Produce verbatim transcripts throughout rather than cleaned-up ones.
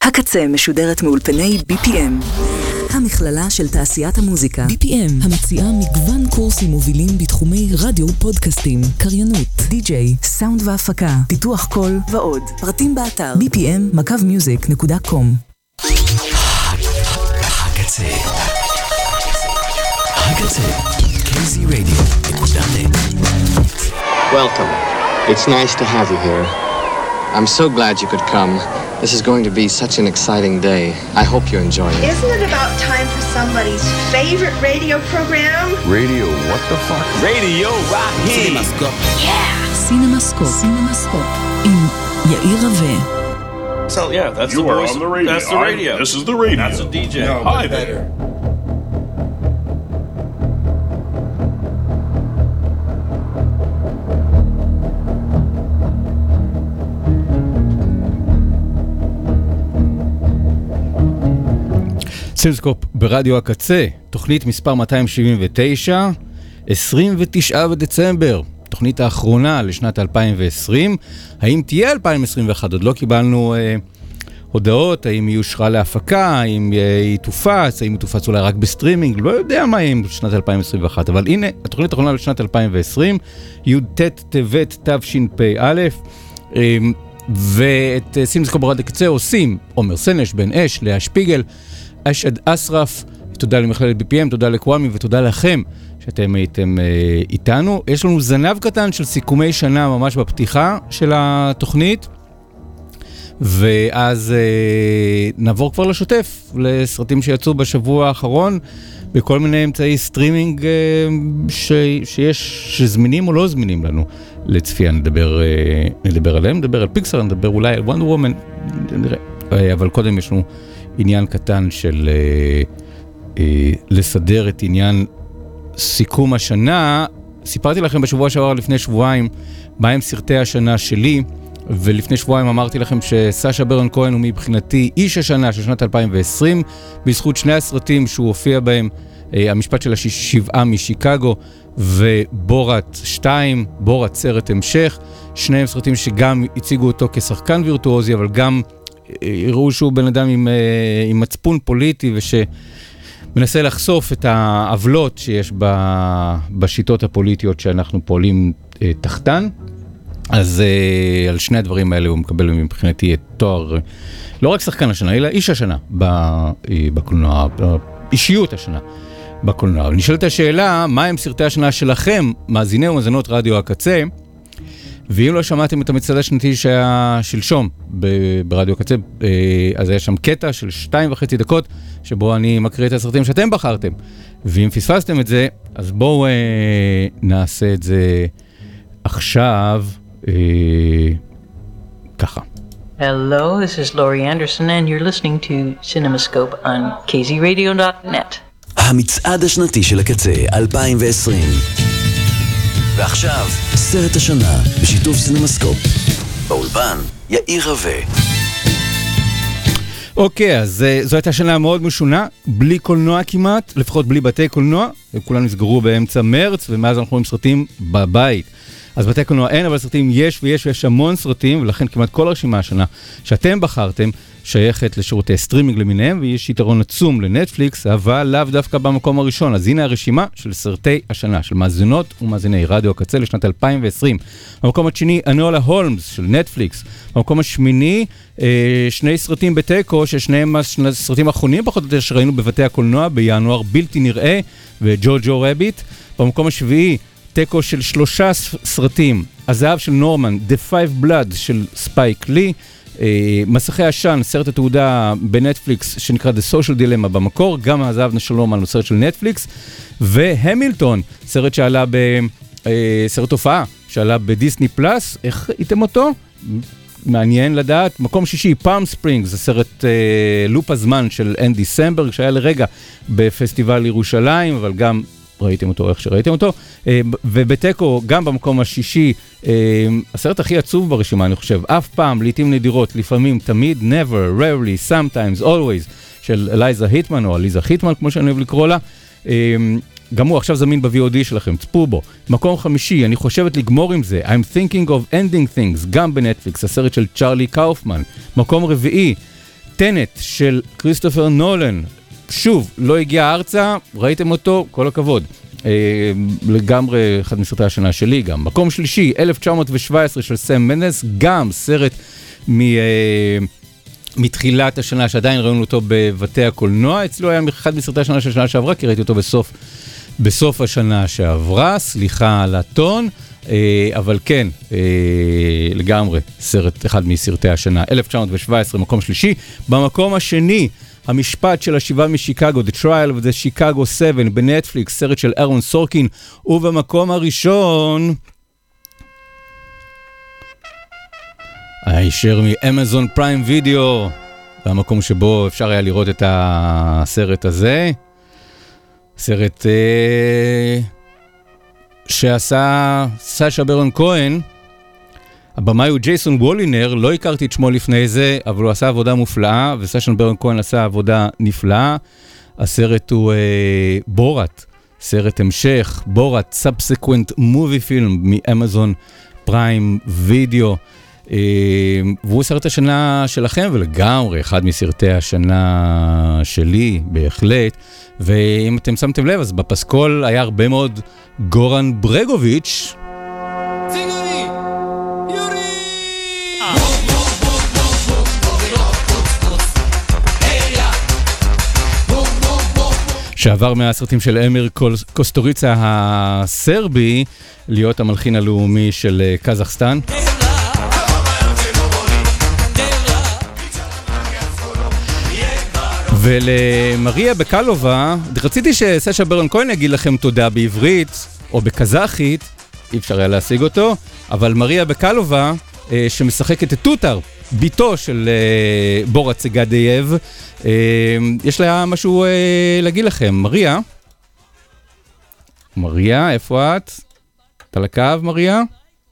הקצה משודרת מאולפני בי פי אם, המכללה של תעשיית המוזיקה. בי פי אם המציעה מגוון קורסים מובילים בתחומי רדיו, פודקאסטים, קריינות, די-ג'יי, סאונד והפקה, פיתוח קול ועוד. פרטים באתר בי פי אם מקו מיוזיק נקודה קום. הקצה הקצה קייזי רדיו נקודה נט. Welcome. It's nice to have you here. I'm so glad you could come. This is going to be such an exciting day. I hope you enjoy it. Isn't it about time for somebody's favorite radio program? Radio, what the fuck? Radio Rocky. CinemaScope. Yeah. CinemaScope. CinemaScope. עם יאיר רווה. So yeah, that's You the are voice. on the radio. That's the radio. I, this is the radio. That's a D J. No, Hi but there. סינמסקופ ברדיו הקצה, תוכנית מספר מאתיים שבעים ותשע, עשרים ותשעה בדצמבר, תוכנית האחרונה לשנת אלפיים ועשרים. האם תהיה אלפיים עשרים ואחת? עוד לא קיבלנו אה, הודעות, האם היא אושרה להפקה, האם היא תופץ, האם היא תופץ אולי רק בסטרימינג, לא יודע מה יהיה בשנת אלפיים עשרים ואחת, אבל הנה, התוכנית האחרונה לשנת אלפיים ועשרים, י"ט טבת תשפ"א, אה, ואת סינמסקופ ברדיו הקצה עושים עומר סנש, בן אש, לאה שפיגל, אשד אסרף, תודה למכללת בי פי אם, תודה לקוואמי ותודה לכם שאתם הייתם אה, איתנו. יש לנו זנב קטן של סיכומי שנה ממש בפתיחה של התוכנית, ואז אה, נעבור כבר לשוטף, לסרטים שיצאו בשבוע האחרון, בכל מיני אמצעי סטרימינג אה, ש, שיש, שזמינים או לא זמינים לנו לצפייה. נדבר, אה, נדבר עליהם, נדבר על פיקסר, נדבר אולי על וונדר וומן, נראה. אה, אבל קודם יש לנו עניין קטן של אה, אה, לסדר את עניין סיכום השנה. סיפרתי לכם בשבוע שעבר לפני שבועיים מהם סרטי השנה שלי, ולפני שבועיים אמרתי לכם שסשה ברון כהן הוא מבחינתי איש השנה של שנת אלפיים ועשרים, בזכות שני הסרטים שהוא הופיע בהם, אה, המשפט של השבעה משיקגו ובורת שתיים, בורת סרט המשך, שניהם סרטים שגם הציגו אותו כשחקן וירטואוזי, אבל גם הראו שהוא בן אדם עם, עם מצפון פוליטי ושמנסה לחשוף את העוולות שיש בשיטות הפוליטיות שאנחנו פועלים תחתן. אז על שני הדברים האלה הוא מקבל מבחינתי את תואר, לא רק שחקן השנה, אלא איש השנה בקולנוע, אישיות השנה בקולנוע. נשאלת השאלה, מה הם סרטי השנה שלכם, מאזיני ומאזינות רדיו הקצה? ואם לא שמעתם את המצעד השנתי שהיה שלשום ברדיו הקצה, אז היה שם קטע של שתיים וחצי דקות, שבו אני מקריא את הסרטים שאתם בחרתם. ואם פספסתם את זה, אז בואו נעשה את זה עכשיו, ככה. Hello, this is Laurie Anderson, and you're listening to CinemaScope on k z radio dot net. המצעד השנתי של הקצה, אלפיים ועשרים. ועכשיו, סרט השנה, בשיתוף סינמסקופ. באולפן, יאיר רווה. אוקיי, אז זו הייתה שנה מאוד משונה, בלי קולנוע כמעט, לפחות בלי בתי קולנוע, כולם נסגרו באמצע מרץ, ומאז אנחנו רואים סרטים בבית. אז בתי קולנוע אין, אבל סרטים יש ויש ויש המון סרטים, ולכן כמעט כל הרשימה השנה שאתם בחרתם שייכת לשירותי סטרימינג למיניהם, ויש יתרון עצום לנטפליקס, אבל לאו דווקא במקום הראשון. אז הנה הרשימה של סרטי השנה, של מאזינות ומאזיני רדיו הקצה לשנת אלפיים ועשרים. במקום השני, אנולה הולמס של נטפליקס. במקום השמיני, שני סרטים בטקו, ששניהם הסרטים האחרונים פחות או יותר שראינו בבתי הקולנוע בינואר, בלתי נראה וג'וג'ו רביט. במקום השביעי, טקו של שלושה סרטים, הזהב של נורמן, The Five Blood של ספייק לי, מסכי עשן, סרט התעודה בנטפליקס שנקרא The Social Dilemma במקור, גם הזהב של נורמן הוא סרט של נטפליקס, והמילטון, סרט שעלה בסרט הופעה, שעלה בדיסני פלאס. איך ראיתם אותו? מעניין לדעת. מקום שישי, פאלם ספרינגס, זה סרט אה, לופ הזמן של אנדי סמברג, שהיה לרגע בפסטיבל ירושלים, אבל גם ראיתם אותו איך שראיתם אותו, ובטקו גם במקום השישי, הסרט הכי עצוב ברשימה אני חושב, אף פעם, לעתים נדירות, לפעמים, תמיד, never, rarely, sometimes, always, של אלייזה היטמן, או אליזה היטמן, כמו שאני אוהב לקרוא לה, גם הוא עכשיו זמין ב-וי או די שלכם, צפו בו. מקום חמישי, אני חושבת לגמור עם זה, I'm thinking of ending things, גם בנטפליקס, הסרט של צ'רלי קאופמן. מקום רביעי, טנט של כריסטופר נולן, שוב, לא הגיע ארצה, ראיתם אותו, כל הכבוד. לגמרי אחד מסרטי השנה שלי גם. מקום שלישי, אלף תשע מאות שבע עשרה של סם מנדס, גם סרט מ... מתחילת השנה, שעדיין ראינו אותו בבתי הקולנוע, אצלו היה אחד מסרטי השנה של השנה שעברה, כי ראיתי אותו בסוף, בסוף השנה שעברה, סליחה על הטון, אבל כן, לגמרי, סרט אחד מסרטי השנה, אלף תשע מאות שבע עשרה, מקום שלישי. במקום השני, המשפט של השיבה משיקגו, The Trial of the Chicago seven, בנטפליקס, סרט של ארון סורקין, ובמקום הראשון, הישר מאמזון פריים וידאו, במקום שבו אפשר היה לראות את הסרט הזה, סרט אה, שעשה סאשה ברון כהן, הבמאי הוא ג'ייסון וולינר, לא הכרתי את שמו לפני זה, אבל הוא עשה עבודה מופלאה, וסאשה ברון כהן עשה עבודה נפלאה. הסרט הוא אה, בורת, סרט המשך, בורת, Subsequent Movie Film מאמזון פריים וידאו, והוא סרט השנה שלכם, ולגמרי אחד מסרטי השנה שלי, בהחלט. ואם אתם שמתם לב, אז בפסקול היה הרבה מאוד גורן ברגוביץ', שעבר מהסרטים של אמיר קוסטוריצה הסרבי להיות המלחין הלאומי של קזחסטן. ולמריה בקלובה, רציתי שסשה ברון כהן יגיד לכם תודה בעברית או בקזחית, אי אפשר היה להשיג אותו, אבל מריה בקלובה, שמשחקת את טוטר, ביתו של בורת סגדייב, יש לה משהו להגיד לכם. מריה? מריה, איפה את? אתה לקו, מריה?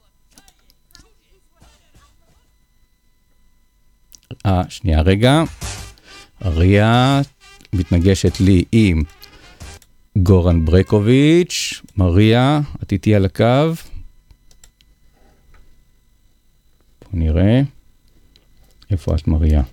אה, שנייה רגע. מריה מתנגשת לי עם גורן ברקוביץ'. מריה, את איתי על הקו. בוא נראה. איפה את, מריה?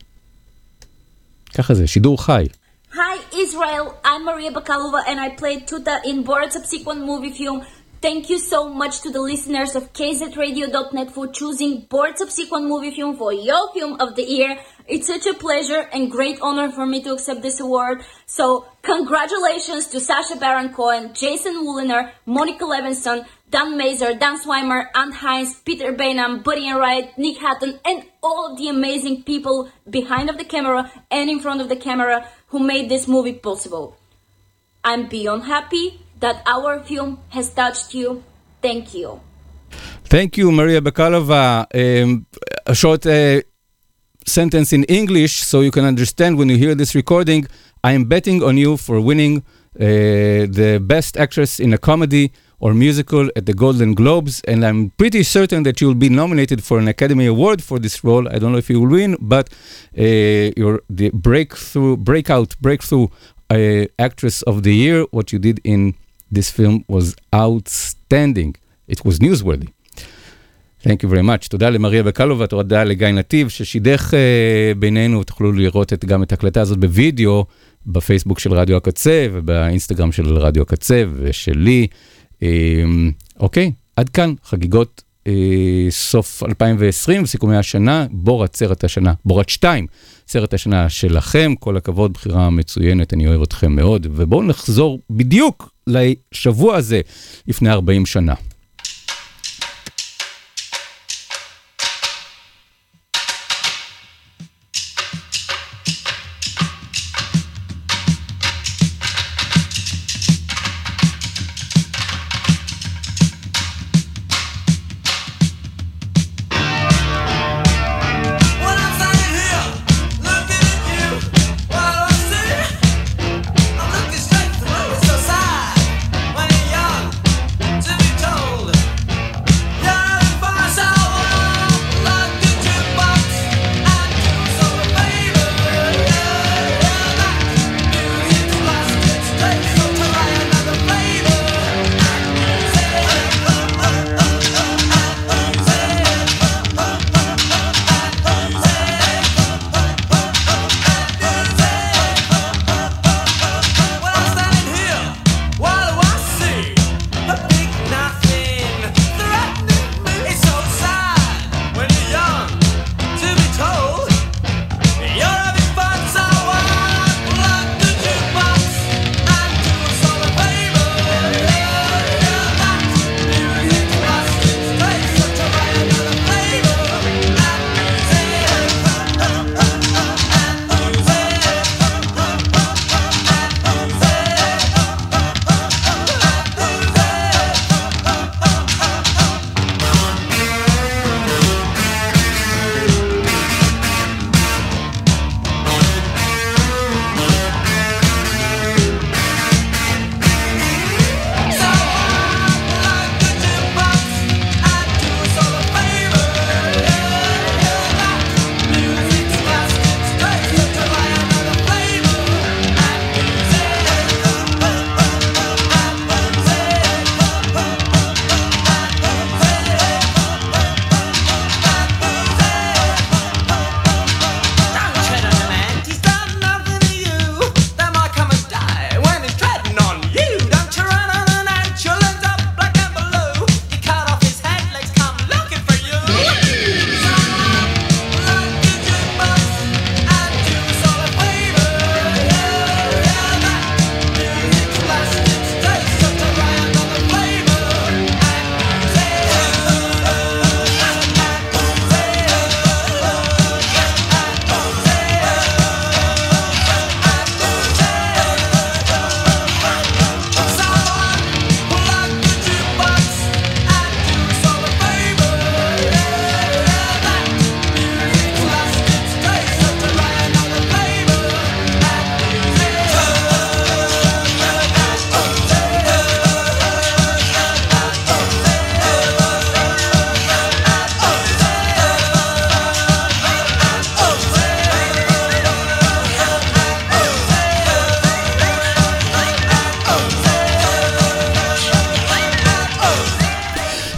ככה זה, שידור חי. Hi Israel, I'm Maria Bakalova and I played Tuta in Borat subsequent movie film. Thank you so much to the listeners of K Z radio dot net for choosing Borat subsequent movie film for your film of the year. It's such a pleasure and great honor for me to accept this award. So congratulations to Sacha Baron Cohen, Jason Woliner, Monica Levinson, Dan Mazer, Dan Swimer, Ant Hines, Peter Bainham, Buddy and Wright, Nick Hatton, and all of the amazing people behind of the camera and in front of the camera who made this movie possible. I'm beyond happy that our film has touched you. Thank you. Thank you, Maria Bakalova. Um, a short uh, sentence in English so you can understand when you hear this recording. I am betting on you for winning uh, the best actress in a comedy or musical at the Golden Globes, and I'm pretty certain that you'll be nominated for an Academy Award for this role. I don't know if you will win, but uh, you're the breakthrough, breakout, breakthrough uh, actress of the year. What you did in this film was outstanding. It was newsworthy. Thank you very much. תודה למריה בקלובה, תודה לגיא נתיב, ששידך uh, בינינו, תוכלו לראות את, גם את הקלטה הזאת בווידאו, בפייסבוק של רדיו הקצה, ובאינסטגרם של רדיו הקצה, ושלי. אוקיי, עד כאן חגיגות סוף אלפיים ועשרים, סיכומי השנה, בורת סרט השנה, בורת שתיים, סרט השנה שלכם, כל הכבוד, בחירה מצוינת, אני אוהב אתכם מאוד, ובואו נחזור בדיוק לשבוע הזה, לפני ארבעים שנה. Told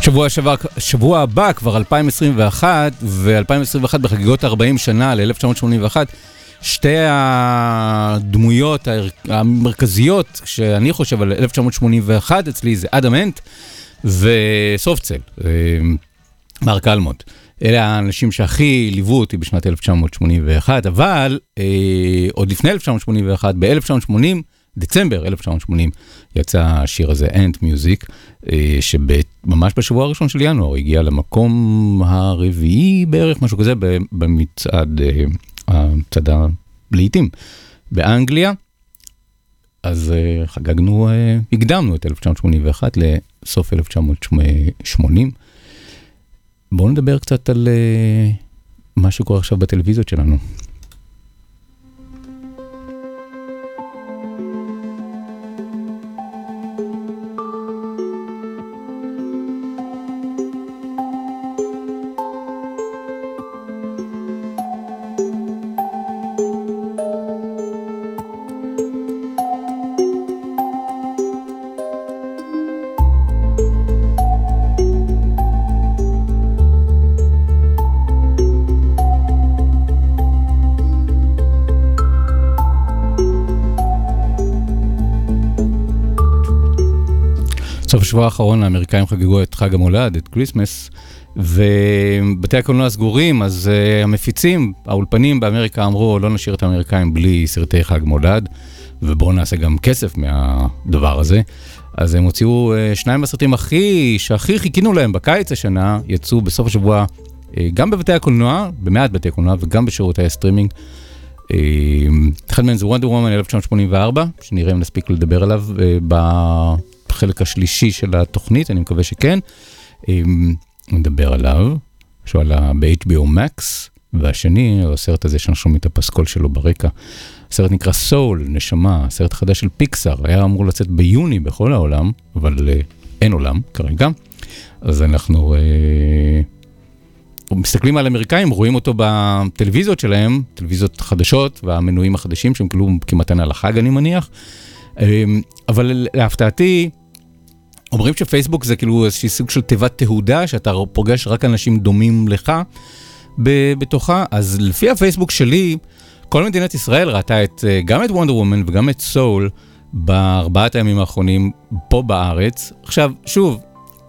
שבוע, שבוע, שבוע הבא, כבר אלפיים עשרים ואחת, ו-אלפיים עשרים ואחת בחגיגות ארבעים שנה ל-אלף תשע מאות שמונים ואחת, שתי הדמויות המרכזיות שאני חושב על אלף תשע מאות שמונים ואחת אצלי זה אדם אנט וסופטסל, מרק אלמונד. אלה האנשים שהכי ליוו אותי בשנת אלף תשע מאות שמונים ואחת, אבל אה, עוד לפני אלף תשע מאות שמונים ואחת, ב-אלף תשע מאות שמונים, דצמבר אלף תשע מאות שמונים, יצא השיר הזה, אנט מיוזיק, אה, שממש בשבוע הראשון של ינואר, הגיע למקום הרביעי בערך, משהו כזה, במצעד, אה, המצעד הלעיתים, באנגליה. אז אה, חגגנו, אה, הקדמנו את אלף תשע מאות שמונים ואחת לסוף אלף תשע מאות שמונים. בואו נדבר קצת על uh, מה שקורה עכשיו בטלוויזיות שלנו. בסוף השבוע האחרון האמריקאים חגגו את חג המולד, את קריסמס, ובתי הקולנוע סגורים, אז uh, המפיצים, האולפנים באמריקה אמרו, לא נשאיר את האמריקאים בלי סרטי חג מולד, ובואו נעשה גם כסף מהדבר הזה. אז הם הוציאו uh, שניים הסרטים הכי, שהכי חיכינו להם בקיץ השנה, יצאו בסוף השבוע uh, גם בבתי הקולנוע, במעט בתי הקולנוע, וגם בשירותי הסטרימינג. Uh, אחד מהם זה וונדר וומן אלף תשע מאות שמונים וארבע, שנראה אם נספיק לדבר עליו uh, ב... בחלק השלישי של התוכנית, אני מקווה שכן. נדבר עליו, שהוא עלה ב-אייץ' בי או Max, והשני, הסרט הזה שאנחנו שומעים את הפסקול שלו ברקע. הסרט נקרא סול, נשמה, הסרט חדש של פיקסאר, היה אמור לצאת ביוני בכל העולם, אבל אין עולם כרגע. אז אנחנו מסתכלים על אמריקאים, רואים אותו בטלוויזיות שלהם, טלוויזיות חדשות, והמנויים החדשים שהם כאילו כמעט על החג, אני מניח. אבל להפתעתי, אומרים שפייסבוק זה כאילו איזושהי סוג של תיבת תהודה, שאתה פוגש רק אנשים דומים לך בתוכה, אז לפי הפייסבוק שלי, כל מדינת ישראל ראתה את, גם את וונדר וומן וגם את סול, בארבעת הימים האחרונים פה בארץ. עכשיו, שוב,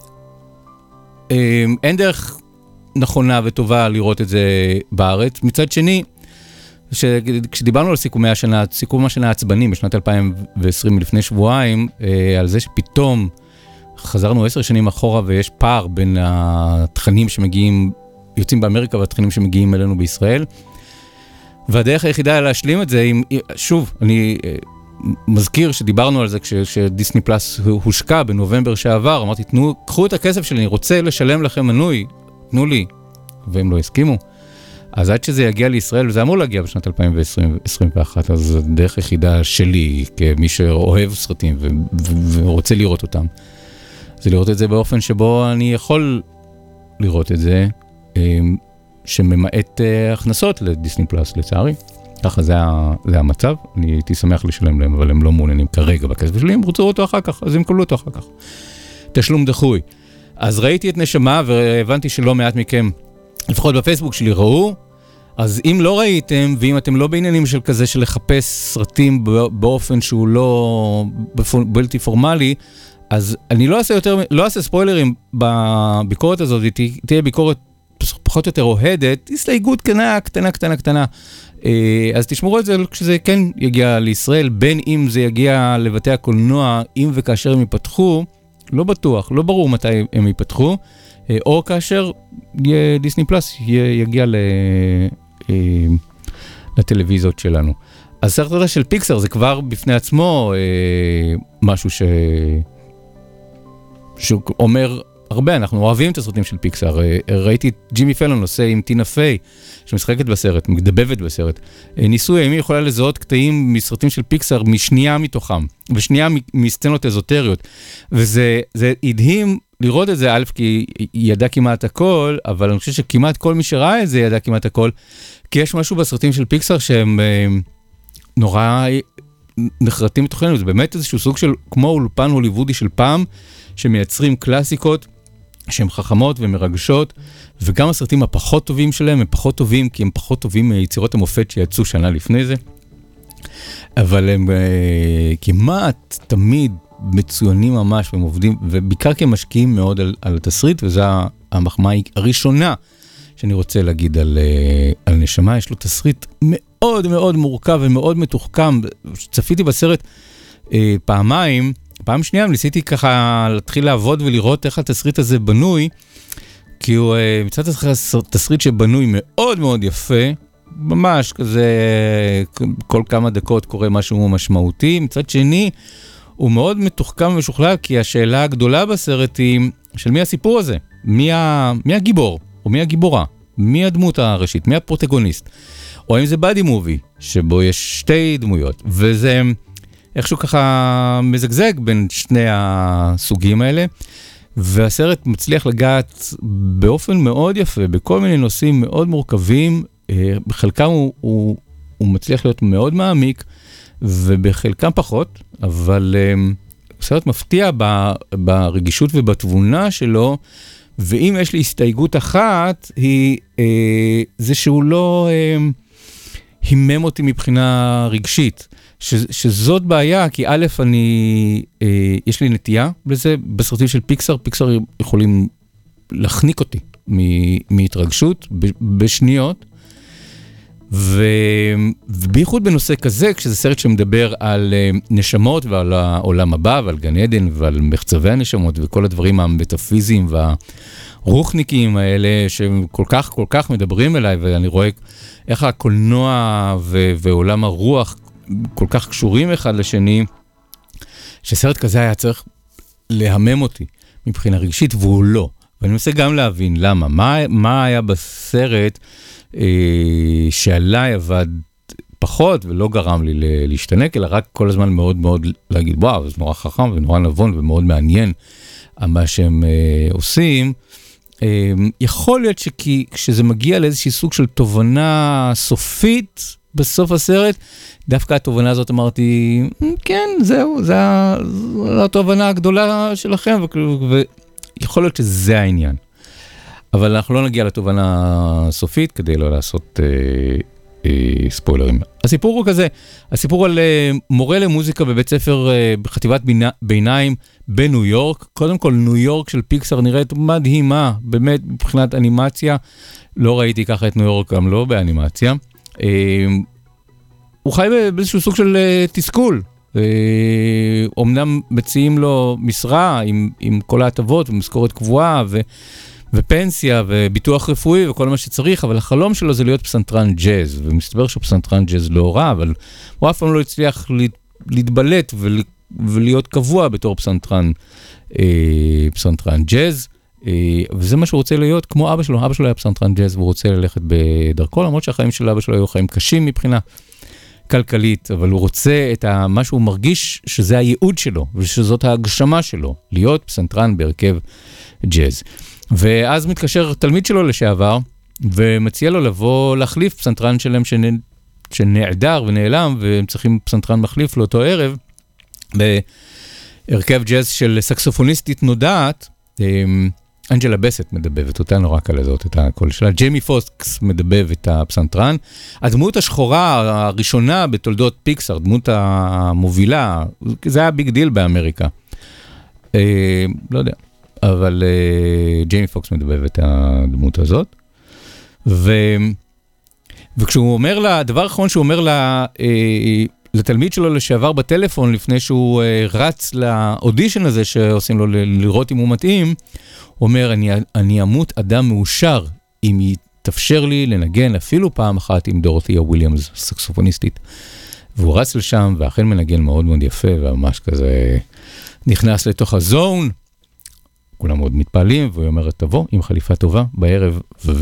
אין דרך נכונה וטובה לראות את זה בארץ. מצד שני, כשדיברנו על סיכומי השנה, סיכום השנה העצבני בשנת אלפיים ועשרים לפני שבועיים, על זה שפתאום חזרנו עשר שנים אחורה ויש פער בין התכנים שמגיעים, יוצאים באמריקה והתכנים שמגיעים אלינו בישראל. והדרך היחידה להשלים את זה, שוב, אני מזכיר שדיברנו על זה כשדיסני פלאס הושקע בנובמבר שעבר, אמרתי, תנו, קחו את הכסף שלי, אני רוצה לשלם לכם מנוי, תנו לי, והם לא הסכימו. אז עד שזה יגיע לישראל, וזה אמור להגיע בשנת אלפיים עשרים ואחת, אז הדרך היחידה שלי, כמי שאוהב סרטים ו- ו- ורוצה לראות אותם, זה לראות את זה באופן שבו אני יכול לראות את זה, שממעט הכנסות לדיסני פלאס, לצערי. ככה זה, זה המצב, אני הייתי שמח לשלם להם, אבל הם לא מעוניינים כרגע בכסף שלי, הם רוצים אותו אחר כך, אז הם קבלו אותו אחר כך. תשלום דחוי. אז ראיתי את נשמה, והבנתי שלא מעט מכם, לפחות בפייסבוק שלי ראו, אז אם לא ראיתם, ואם אתם לא בעניינים של כזה, של לחפש סרטים באופן שהוא לא בלתי פורמלי, אז אני לא אעשה יותר, לא אעשה ספוילרים בביקורת הזאת, תהיה ביקורת פחות או יותר אוהדת, הסתייגות קטנה, קטנה, קטנה, קטנה. אז תשמרו את זה כשזה כן יגיע לישראל, בין אם זה יגיע לבתי הקולנוע, אם וכאשר הם ייפתחו, לא בטוח, לא ברור מתי הם ייפתחו, או כאשר דיסני פלאס יגיע לטלוויזיות שלנו. אז סרט הזה של פיקסאר זה כבר בפני עצמו משהו ש... שאומר הרבה, אנחנו אוהבים את הסרטים של פיקסאר. ראיתי את ג'ימי פלון עושה עם טינה פיי, שמשחקת בסרט, מדבבת בסרט. ניסוי, האם היא יכולה לזהות קטעים מסרטים של פיקסאר משנייה מתוכם, ושנייה מסצנות אזוטריות. וזה זה הדהים לראות את זה, א', כי היא ידעה כמעט הכל, אבל אני חושב שכמעט כל מי שראה את זה ידע כמעט הכל, כי יש משהו בסרטים של פיקסאר שהם נורא נחרטים בתוכנו, זה באמת איזשהו סוג של, כמו אולפן הוליוודי של פעם, שמייצרים קלאסיקות, שהן חכמות ומרגשות, וגם הסרטים הפחות טובים שלהם הם פחות טובים, כי הם פחות טובים מיצירות המופת שיצאו שנה לפני זה. אבל הם uh, כמעט תמיד מצוינים ממש, והם עובדים, ובעיקר כי הם משקיעים מאוד על, על התסריט, וזו המחמאה הראשונה שאני רוצה להגיד על, uh, על נשמה. יש לו תסריט מאוד מאוד מורכב ומאוד מתוחכם. צפיתי בסרט uh, פעמיים, פעם שנייה ניסיתי ככה להתחיל לעבוד ולראות איך התסריט הזה בנוי, כי הוא uh, מצד תסריט שבנוי מאוד מאוד יפה, ממש כזה, כל כמה דקות קורה משהו משמעותי. מצד שני, הוא מאוד מתוחכם ומשוכלל, כי השאלה הגדולה בסרט היא, של מי הסיפור הזה? מי, ה... מי הגיבור? או מי הגיבורה? מי הדמות הראשית? מי הפרוטגוניסט? או אם זה בדי מובי, שבו יש שתי דמויות, וזה איכשהו ככה מזגזג בין שני הסוגים האלה, והסרט מצליח לגעת באופן מאוד יפה, בכל מיני נושאים מאוד מורכבים, בחלקם הוא, הוא, הוא מצליח להיות מאוד מעמיק, ובחלקם פחות, אבל הוא סרט מפתיע ברגישות ובתבונה שלו, ואם יש לי הסתייגות אחת, היא זה שהוא לא הימם אותי מבחינה רגשית, ש, שזאת בעיה, כי א', אני, יש לי נטייה לזה, בסרטים של פיקסר, פיקסר יכולים להחניק אותי מהתרגשות בשניות, ו... ובייחוד בנושא כזה, כשזה סרט שמדבר על נשמות ועל העולם הבא ועל גן עדן ועל מחצבי הנשמות וכל הדברים המטאפיזיים והרוחניקים האלה שהם כל כך כל כך מדברים אליי, ואני רואה איך הקולנוע ו... ועולם הרוח כל כך קשורים אחד לשני, שסרט כזה היה צריך להמם אותי מבחינה רגשית, והוא לא. ואני מנסה גם להבין למה, מה, מה היה בסרט אה, שעליי עבד פחות ולא גרם לי להשתנק, אלא רק כל הזמן מאוד מאוד להגיד, וואו, זה נורא חכם ונורא נבון ומאוד מעניין מה שהם אה, עושים. אה, יכול להיות שכשזה מגיע לאיזושהי סוג של תובנה סופית בסוף הסרט, דווקא התובנה הזאת אמרתי, כן, זהו, זו התובנה הגדולה שלכם, ויכול להיות שזה העניין. אבל אנחנו לא נגיע לתובנה הסופית, כדי לא לעשות אה, אה, ספוילרים. הסיפור הוא כזה, הסיפור על אה, מורה למוזיקה בבית ספר אה, בחטיבת בינה, ביניים בניו יורק. קודם כל, ניו יורק של פיקסר נראית מדהימה, באמת, מבחינת אנימציה. לא ראיתי ככה את ניו יורק, גם לא באנימציה. אה, הוא חי באיזשהו סוג של אה, תסכול. אה, אומנם מציעים לו משרה עם, עם כל ההטבות ומשכורת קבועה ו... ופנסיה וביטוח רפואי וכל מה שצריך, אבל החלום שלו זה להיות פסנתרן ג'אז, ומסתבר שפסנתרן ג'אז לא רע, אבל הוא אף פעם לא הצליח להתבלט ולהיות קבוע בתור פסנתרן, פסנתרן ג'אז, וזה מה שהוא רוצה להיות, כמו אבא שלו. אבא שלו היה פסנתרן ג'אז, והוא רוצה ללכת בדרכו, למרות שהחיים של אבא שלו היו חיים קשים מבחינה כלכלית, אבל הוא רוצה את מה שהוא מרגיש שזה הייעוד שלו, ושזאת ההגשמה שלו, להיות פסנתרן בהרכב ג'אז. ואז מתקשר תלמיד שלו לשעבר, ומציע לו לבוא להחליף פסנתרן שלהם שנעדר ונעלם, והם צריכים פסנתרן מחליף לאותו ערב, בהרכב ג'אז של סקסופוניסטית נודעת, אנג'לה בסט מדבבת, אותה נורא קל לזאת את הקול שלה, ג'יימי פוקס מדבב את הפסנתרן, הדמות השחורה הראשונה בתולדות פיקסר, דמות המובילה, זה היה ביג דיל באמריקה, לא יודע, אבל uh, ג'יימי פוקס מדבב את הדמות הזאת, ו... וכשהוא אומר לה, הדבר האחרון שהוא אומר לה, uh, לתלמיד שלו לשעבר בטלפון, לפני שהוא uh, רץ לאודישן הזה שעושים לו ל- לראות אם הוא מתאים, הוא אומר, אני, אני אמות אדם מאושר, אם יתאפשר לי לנגן אפילו פעם אחת עם דורותיה וויליאמס, סקסופוניסטית. והוא רץ לשם, ואכן מנגן מאוד מאוד יפה, וממש כזה נכנס לתוך הזון, כולם מאוד מתפעלים, והוא אומר, תבוא עם חליפה טובה בערב,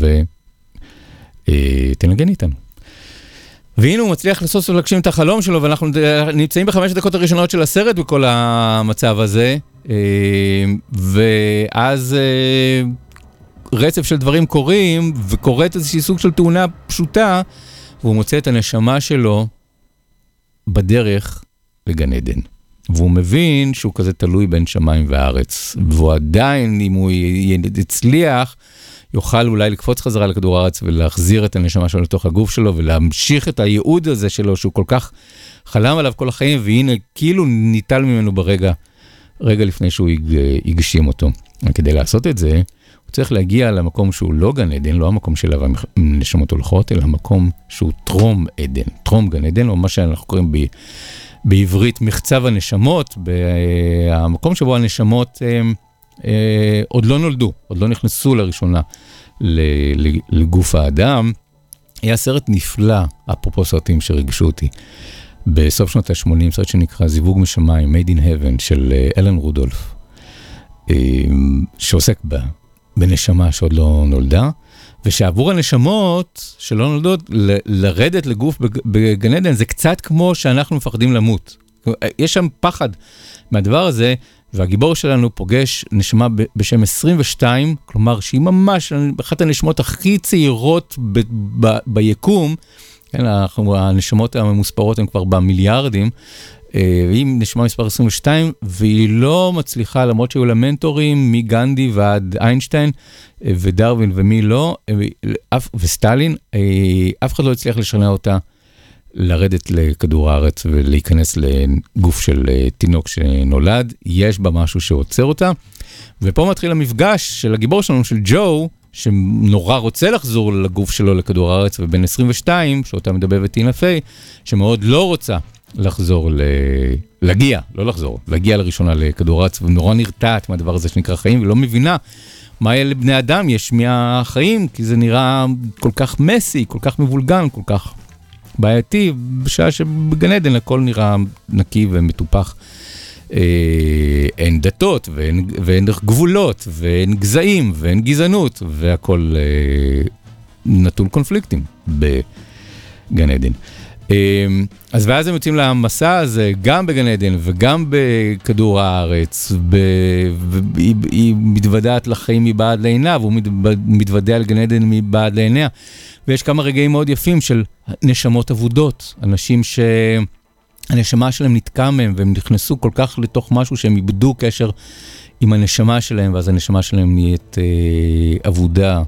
ותנגן איתנו. והנה הוא מצליח לסוף סוף להגשים את החלום שלו, ואנחנו נמצאים בחמש דקות הראשונות של הסרט בכל המצב הזה, ואז רצף של דברים קורים, וקורית איזושהי סוג של תאונה פשוטה, והוא מוצא את הנשמה שלו בדרך לגן עדן. והוא מבין שהוא כזה תלוי בין שמיים וארץ, והוא עדיין, אם הוא יצליח, יוכל אולי לקפוץ חזרה לכדור הארץ ולהחזיר את הנשמה שלו לתוך הגוף שלו, ולהמשיך את הייעוד הזה שלו, שהוא כל כך חלם עליו כל החיים, והנה כאילו ניטל ממנו ברגע, רגע לפני שהוא יגשים אותו. וכדי לעשות את זה, הוא צריך להגיע למקום שהוא לא גן עדן, לא המקום שאליו הנשמות הולכות, אלא המקום שהוא טרום עדן, טרום גן עדן, או מה שאנחנו קוראים ב... בעברית מחצב הנשמות, המקום שבו הנשמות אה, אה, עוד לא נולדו, עוד לא נכנסו לראשונה לגוף האדם. היה סרט נפלא, אפרופו סרטים שרגשו אותי, בסוף שנות ה-שמונים, סרט שנקרא זיווג משמיים, Made in Heaven, של אלן רודולף, אה, שעוסק בה, בנשמה שעוד לא נולדה, ושעבור הנשמות שלא נולדות, ל- לרדת לגוף בגן עדן, זה קצת כמו שאנחנו מפחדים למות. יש שם פחד מהדבר הזה, והגיבור שלנו פוגש נשמה ב- בשם עשרים ושתיים, כלומר שהיא ממש אחת הנשמות הכי צעירות ב- ב- ביקום, כן, אנחנו, הנשמות הממוספרות הן כבר במיליארדים, והיא נשמה מספר עשרים ושתיים, והיא לא מצליחה, למרות שהיו לה מנטורים, מגנדי ועד איינשטיין, ודרווין ומי לא, וסטלין, אף אחד לא הצליח לשכנע אותה לרדת לכדור הארץ ולהיכנס לגוף של תינוק שנולד. יש בה משהו שעוצר אותה, ופה מתחיל המפגש של הגיבור שלנו, של ג'ו, שנורא רוצה לחזור לגוף שלו לכדור הארץ, ובין עשרים ושתיים, שאותה מדבבת טינה פיי, שמאוד לא רוצה לחזור, ל... להגיע, לא לחזור, להגיע לראשונה לכדור הארץ, ונורא נרתעת מהדבר הזה שנקרא חיים, ולא מבינה מה יהיה לבני אדם יש מהחיים, כי זה נראה כל כך מסי, כל כך מבולגן, כל כך בעייתי, בשעה שבגן עדן הכל נראה נקי ומטופח. אה, אין דתות, ואין, ואין גבולות, ואין גזעים, ואין גזענות, והכל אה, נטול קונפליקטים בגן עדן. אז ואז הם יוצאים למסע הזה, גם בגן עדן וגם בכדור הארץ, והיא מתוודעת לחיים מבעד לעיניו, והוא מתוודע על גן עדן מבעד לעיניה, ויש כמה רגעים מאוד יפים של נשמות עבודות, אנשים שהנשמה שלהם נתקע מהם, והם נכנסו כל כך לתוך משהו שהם איבדו קשר עם הנשמה שלהם, ואז הנשמה שלהם נהיית אה, עבודה.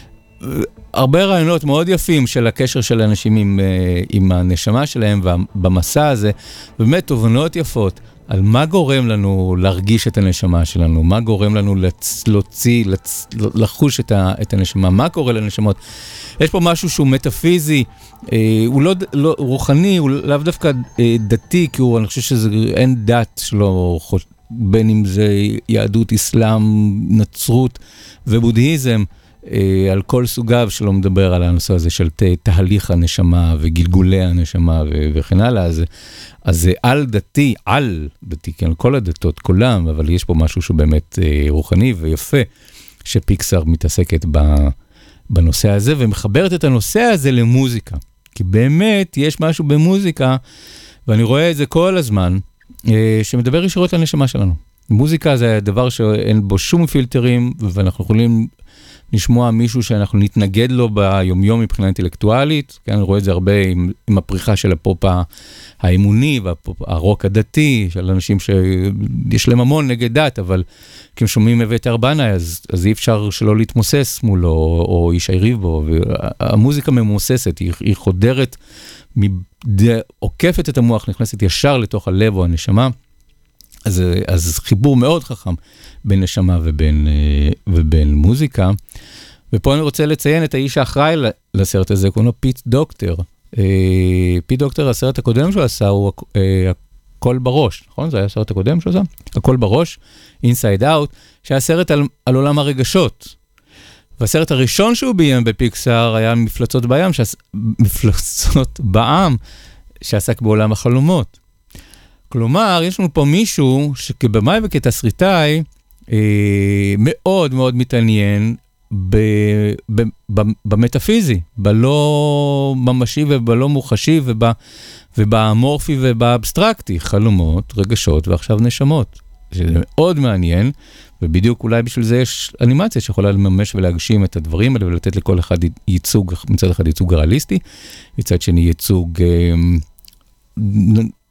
הרבה רעיונות מאוד יפים של הקשר של האנשים עם, עם הנשמה שלהם, ובמסע הזה, באמת תובנות יפות על מה גורם לנו להרגיש את הנשמה שלנו, מה גורם לנו לצ, להוציא, לצ, לחוש את, ה, את הנשמה, מה קורה לנשמות. יש פה משהו שהוא מטאפיזי, אה, הוא לא, לא רוחני, הוא לאו דווקא אה, דתי, כי הוא, אני חושב שאין דת שלו, בין אם זה יהדות, אסלאם, נצרות ובודהיזם, על כל סוגיו שלא מדבר על הנושא הזה של תהליך הנשמה וגלגולי הנשמה וכן הלאה, אז, אז זה על דתי, על דתי, כן, כל הדתות, כולם, אבל יש פה משהו שהוא באמת רוחני ויפה, שפיקסאר מתעסקת בנושא הזה, ומחברת את הנושא הזה למוזיקה, כי באמת יש משהו במוזיקה, ואני רואה את זה כל הזמן, שמדבר ישירות לנשמה שלנו. מוזיקה זה דבר שאין בו שום פילטרים, ואנחנו יכולים לשמוע מישהו שאנחנו נתנגד לו ביומיום מבחינה אינטלקטואלית, כן, אני רואה את זה הרבה עם, עם הפריחה של הפופ האמוני והרוק הדתי, של אנשים שיש להם המון נגד דת, אבל כי הם שומעים מבית ארבנה, אז, אז אי אפשר שלא להתמוסס מולו, או איש היריב בו, והמוזיקה ממוססת, היא, היא חודרת, מד... עוקפת את המוח, נכנסת ישר לתוך הלב או הנשמה, אז, אז חיבור מאוד חכם בין נשמה ובין, ובין מוזיקה. ופה אני רוצה לציין את האיש האחראי לסרט הזה, קוראים לו פיט דוקטר. פיט דוקטר, הסרט הקודם שהוא עשה, הוא הכל בראש, נכון? זה היה הסרט הקודם שהוא עשה? הכל בראש, Inside Out, שהיה סרט על, על עולם הרגשות. והסרט הראשון שהוא ביים בפיקסאר היה מפלצות בים, שעס... מפלצות בעם, שעסק בעולם החלומות. כלומר, יש לנו פה מישהו שכבמאי וכתסריטאי אה, מאוד מאוד מתעניין ב, ב, ב, במטאפיזי, בלא ממשי ובלא מוחשי וב, ובאמורפי ובאבסטרקטי, חלומות, רגשות ועכשיו נשמות. שזה מאוד מעניין, ובדיוק אולי בשביל זה יש אנימציה שיכולה לממש ולהגשים את הדברים האלה, ולתת לכל אחד ייצוג, מצד אחד ייצוג ריאליסטי, מצד שני ייצוג... אה,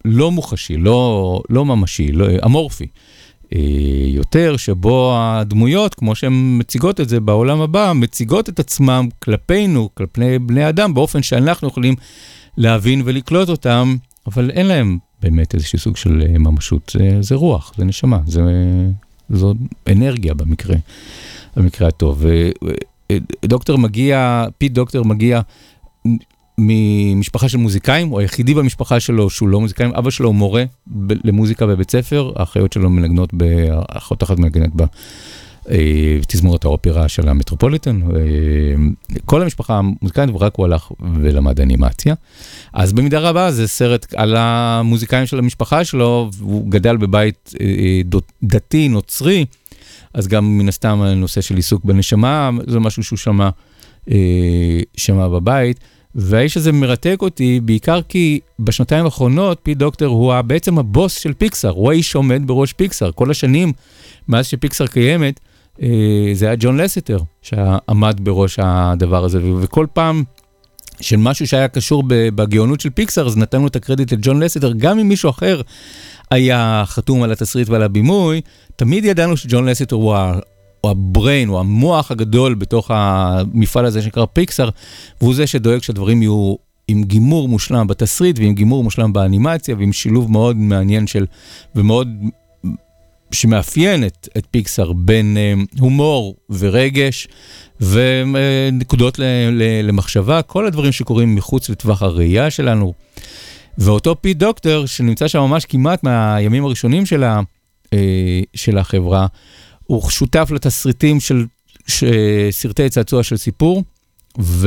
לא מוחשי, לא, לא ממשי, לא, אמורפי. יותר שבו הדמויות, כמו שהן מציגות את זה בעולם הבא, מציגות את עצמם כלפינו, כלפי בני אדם, באופן שאנחנו יכולים להבין ולקלוט אותם, אבל אין להם באמת איזשהו סוג של ממשות. זה, זה רוח, זה נשמה, זה, זו אנרגיה במקרה, במקרה הטוב. דוקטור מגיע, פיט דוקטור מגיע ממשפחה של מוזיקאים, הוא היחידי במשפחה שלו שהוא לא מוזיקאים, אבא שלו הוא מורה ב- למוזיקה בבית ספר, האחיות שלו מנגנות, האחות אחת מנגנת בתזמורת האופרה של המטרופוליטן, כל המשפחה המוזיקאית, ורק הוא הלך ולמד אנימציה. אז במידה רבה זה סרט על המוזיקאים של המשפחה שלו, הוא גדל בבית דתי, נוצרי, אז גם מן הסתם הנושא של עיסוק בנשמה, זה משהו שהוא שמע, שמע בבית, והאיש הזה מרתק אותי, בעיקר כי בשנתיים האחרונות, פיט דוקטור הוא בעצם הבוס של פיקסאר, הוא האיש שעומד בראש פיקסאר. כל השנים, מאז שפיקסאר קיימת, זה היה ג'ון לסטר שעמד בראש הדבר הזה, וכל פעם של משהו שהיה קשור בגאונות של פיקסאר, אז נתנו את הקרדיט לג'ון לסטר, גם אם מישהו אחר היה חתום על התסריט ועל הבימוי, תמיד ידענו שג'ון לסטר הוא ה... הוא הבריין, הוא המוח הגדול בתוך המפעל הזה שנקרא פיקסאר, והוא זה שדואג שהדברים יהיו עם גימור מושלם בתסריט, ועם גימור מושלם באנימציה, ועם שילוב מאוד מעניין של, ומאוד שמאפיין את, את פיקסאר בין uh, הומור ורגש, ונקודות ל, ל, למחשבה, כל הדברים שקורים מחוץ לטווח הראייה שלנו. ואותו פיט דוקטור, שנמצא שם ממש כמעט מהימים הראשונים של, ה, uh, של החברה, הוא שותף לתסריטים של סרטי צעצוע של סיפור, ו...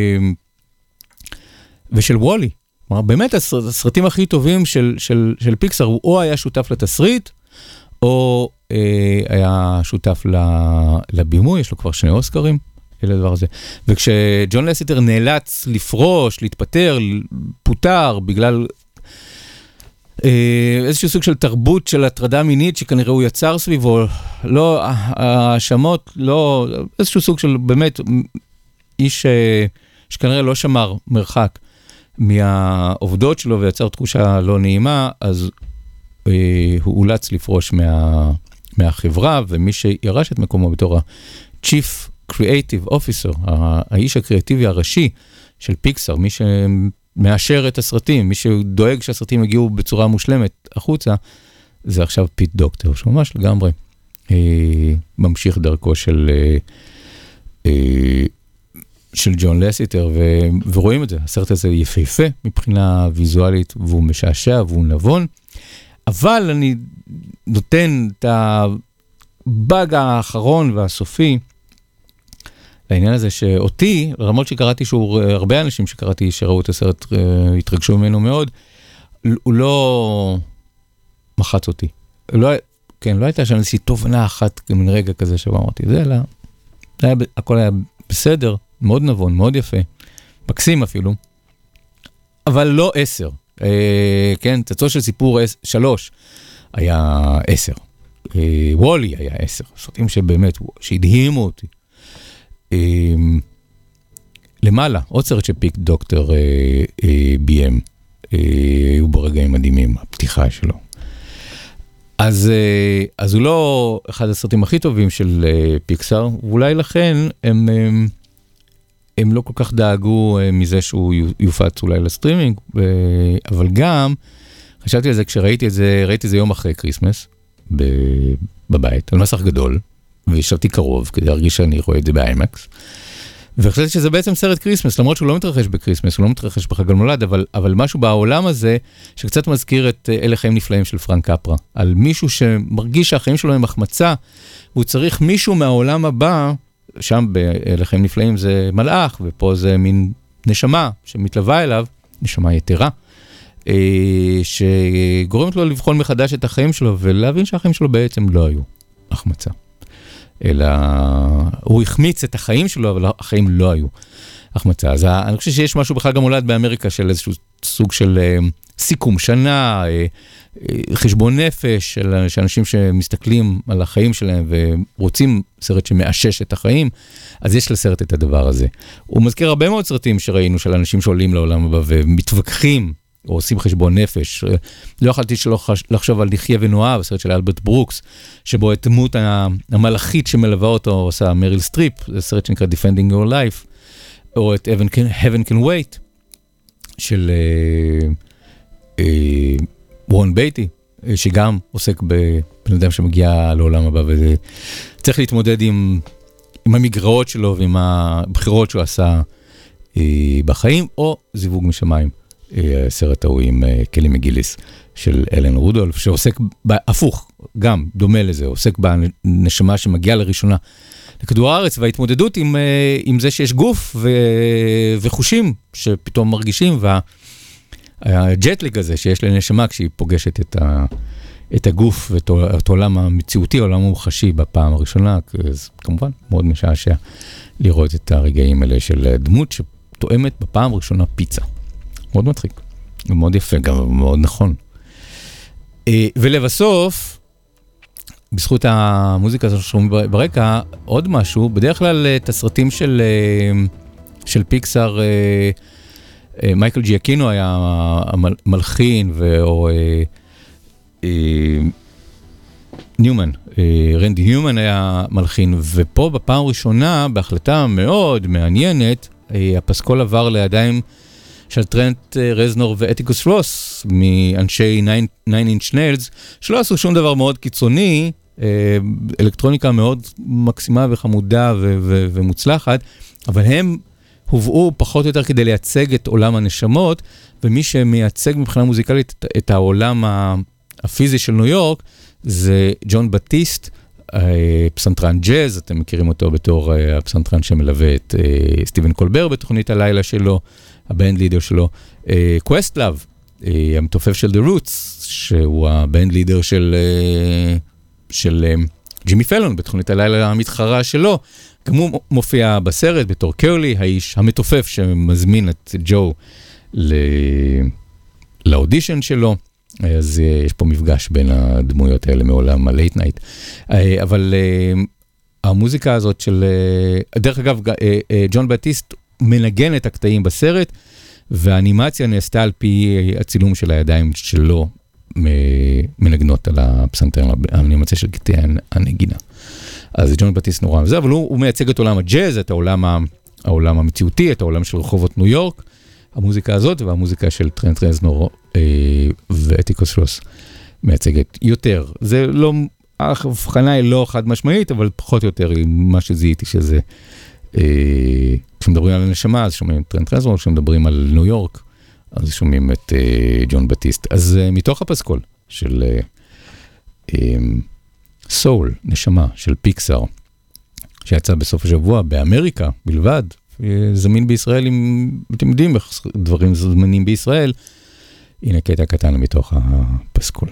ושל וולי. כלומר, באמת הסרטים הכי טובים של, של, של פיקסאר, הוא או היה שותף לתסריט, או אה, היה שותף לבימוי, יש לו כבר שני אוסקרים, אלה הדבר הזה. וכשג'ון לסטר נאלץ לפרוש, להתפטר, פוטר, בגלל... איזשהו סוג של תרבות של הטרדה מינית שכנראה הוא יצר סביבו, לא, האשמות, לא, איזשהו סוג של באמת איש שכנראה לא שמר מרחק מהעובדות שלו ויצר תחושה לא נעימה, אז הוא אולץ לפרוש מה, מהחברה, ומי שירש את מקומו בתור ה-Chief Creative Officer, האיש הקריאטיבי הראשי של פיקסאר, מי ש... מאשר את הסרטים, מי שדואג שהסרטים הגיעו בצורה מושלמת החוצה, זה עכשיו פיט דוקטור, שממש לגמרי אה, ממשיך דרכו של, אה, אה, של ג'ון לסטר, ו, ורואים את זה, הסרט הזה יפהפה מבחינה ויזואלית, והוא משעשע והוא נבון, אבל אני נותן את הבאג האחרון והסופי, לעניין הזה שאותי, למרות שקראתי שהוא, הרבה אנשים שקראתי שראו את הסרט התרגשו ממנו מאוד, הוא לא מחץ אותי. לא, כן, לא הייתה שם איזושהי תובנה אחת, מן רגע כזה שבא אמרתי, זה אלא, זה היה, הכל היה בסדר, מאוד נבון, מאוד יפה, מקסים אפילו, אבל לא עשר. אה, כן, צצו של סיפור שלוש היה עשר. אה, וולי היה עשר. סרטים שבאמת, שהדהימו אותי. למעלה, עוד סרט שפיט דוקטור ביים, הוא ברגעים מדהימים, הפתיחה שלו. אז, אז הוא לא אחד הסרטים הכי טובים של פיקסאר, ואולי לכן הם, הם, הם לא כל כך דאגו מזה שהוא יופץ אולי לסטרימינג, אבל גם, חשבתי על זה כשראיתי את זה, ראיתי את זה יום אחרי קריסמס, בבית, על מסך גדול, וישבתי קרוב כדי להרגיש שאני רואה את זה באיימקס, וחשבתי שזה בעצם סרט קריסמס, למרות שהוא לא מתרחש בקריסמס, הוא לא מתרחש בחג המולד, אבל, אבל משהו בעולם הזה, שקצת מזכיר את אלה חיים נפלאים של פרנק קפרה, על מישהו שמרגיש שהחיים שלו הם החמצה, והוא צריך מישהו מהעולם הבא, שם באלה חיים נפלאים זה מלאך, ופה זה מין נשמה שמתלווה אליו, נשמה יתרה, שגורמת לו לבחון מחדש את החיים שלו, ולהבין שהחיים שלו בעצם לא היו החמצה. אלא הוא החמיץ את החיים שלו, אבל החיים לא היו החמצה. אז אני חושב שיש משהו בחג המולד באמריקה של איזשהו סוג של סיכום שנה, חשבון נפש של אנשים שמסתכלים על החיים שלהם ורוצים סרט שמאשש את החיים, אז יש לסרט את הדבר הזה. הוא מזכיר הרבה מאוד סרטים שראינו של אנשים שעולים לעולם הבא ומתווכחים או עושים חשבון נפש. לא יכולתי שלא לחשוב על נחיה ונאהב, הסרט של אלברט ברוקס, שבו את דמות המלאכית שמלווה אותו עושה מריל סטריפ, זה סרט שנקרא Defending Your Life, או את Heaven Can, Heaven Can Wait, של וורן בייטי, שגם עוסק בבן אדם שמגיע לעולם הבא, וצריך להתמודד עם, עם המגרעות שלו ועם הבחירות שהוא עשה בחיים, או זיווג משמיים, הסרט ההוא עם קלי מגיליס של אלן רודולף, שעוסק בהפוך, גם דומה לזה, עוסק בנשמה שמגיעה לראשונה לכדור הארץ, וההתמודדות עם, עם זה שיש גוף ו, וחושים שפתאום מרגישים, והג'טליג הזה שיש לנשמה כשהיא פוגשת את, ה, את הגוף ואת את העולם המציאותי, העולם המוחשי בפעם הראשונה, אז כמובן מאוד משעשע לראות את הרגעים האלה של דמות שתואמת בפעם הראשונה פיצה. מאוד מצחיק, מאוד יפה, גם מאוד נכון. ולבסוף, בזכות המוזיקה הזאת ששומעים ברקע, עוד משהו, בדרך כלל את הסרטים של, של פיקסאר, מייקל ג'יאקינו היה המלחין, או ניומן, רנדי ניומן היה מלחין, ופה בפעם ראשונה, בהחלטה מאוד מעניינת, הפסקול עבר לידיים של טרנט רזנור ואתיקוס רוס, מאנשי Nine Inch Nails, שלא עשו שום דבר מאוד קיצוני, אלקטרוניקה מאוד מקסימה וחמודה ו- ו- ומוצלחת, אבל הם הובאו פחות או יותר כדי לייצג את עולם הנשמות, ומי שמייצג מבחינה מוזיקלית את, את העולם הפיזי של ניו יורק, זה ג'ון בטיסט, פסנתרן ג'אז, אתם מכירים אותו בתור הפסנתרן שמלווה את סטיבן קולבר בתוכנית הלילה שלו, הבנד לידר שלו, קווסטלאב, המתופף של The Roots, שהוא הבנד לידר של, של ג'ימי פלון בתוכנית הלילה המתחרה שלו, גם הוא מופיע בסרט בתור קרלי, האיש המתופף שמזמין את ג'ו לאודישן שלו, אז יש פה מפגש בין הדמויות האלה מעולם הלייט נייט. אבל המוזיקה הזאת של, דרך אגב, ג'ון בטיסט מנגן את הקטעים בסרט, והאנימציה נעשתה על פי הצילום של הידיים שלו מנגנות על הפסנתר, האנימציה של קטעי הנגינה. אז ג'ון בטיסט נורא מזה, אבל הוא, הוא מייצג את עולם הג'אז, את העולם, העולם המציאותי, את העולם של רחובות ניו יורק, המוזיקה הזאת והמוזיקה של טרנט רזנור אה, ואתיקוס רוס מייצגת יותר. זה לא, ההבחנה היא לא חד משמעית, אבל פחות או יותר מה שזיהיתי שזה, אה, כשמדברים על הנשמה, אז שומעים את טרנט רזנור, כשמדברים על ניו יורק, אז שומעים את אה, ג'ון בטיסט. אז אה, מתוך הפסקול של אה, אה, סול, נשמה, של פיקסאר, שיצא בסוף השבוע באמריקה בלבד, זמין בישראל, אם אתם יודעים איך דברים זמנים בישראל, הנה קטע קטן מתוך הפסקול.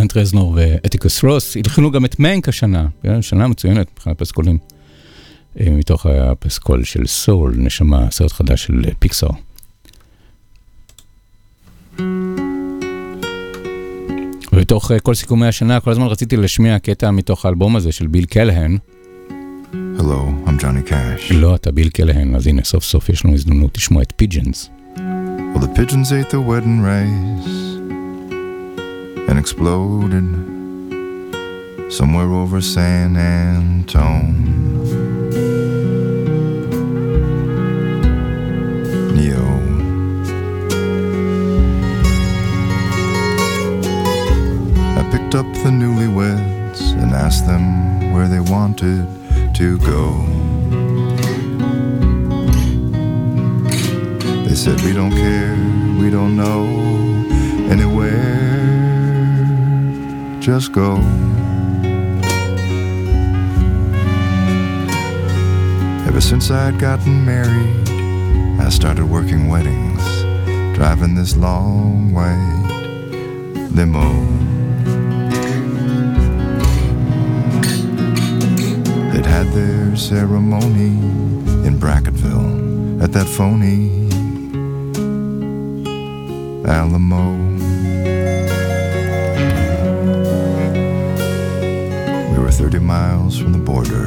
טרנט רזנור ואתיקוס רוס. הלחינו גם את מנק השנה, שנה מצוינת מבחינת פסקולים, מתוך הפסקול של סול, נשמה, סרט חדש של פיקסאר. ובתוך כל סיכומי השנה, כל הזמן רציתי לשמיע קטע מתוך האלבום הזה של ביל קלהן. Hello, I'm Johnny Cash. לא, אתה ביל קלהן, אז הנה, סוף סוף יש לנו הזדמנות לשמוע את Pigeons. Well, the pigeons ate the wedding rice and exploded somewhere over San Antone. Neo. I picked up the newlyweds and asked them where they wanted to go. They said, we don't care, we don't know anywhere, just go. Ever since I'd gotten married, I started working weddings, driving this long white limo. They'd had their ceremony in Brackettville at that phony Alamo. We were thirty miles from the border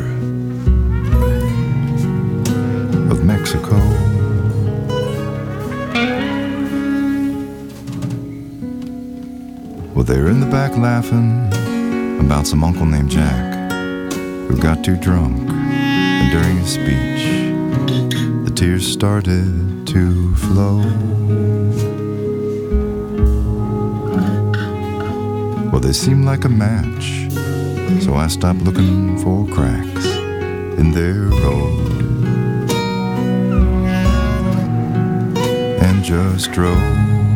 of Mexico. Well, they were in the back laughing about some uncle named Jack who got too drunk, and during his speech the tears started to flow. Well, they seemed like a match, so I stopped looking for cracks in their road and just drove.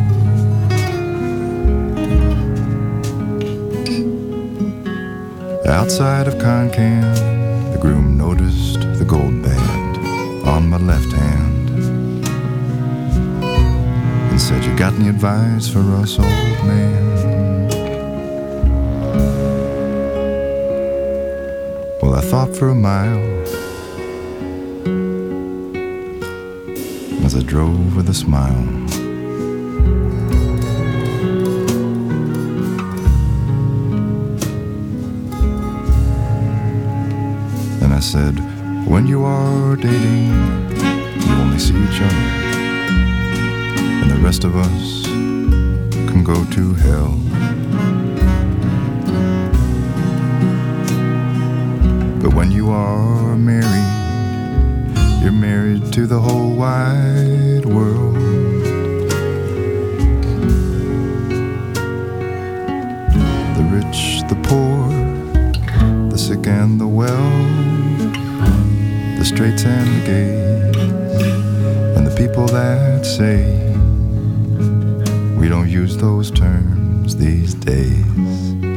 Outside of Concan, the groom noticed the gold band on my left hand and said, you got any advice for us, old man? Well, I thought for a mile as I drove with a smile. And I said, when you are dating, you only see each other, and the rest of us can go to hell. But when you are married, you're married to the whole wide world. The rich, the poor, the sick and the well, the straights and the gays, and the people that say we don't use those terms these days.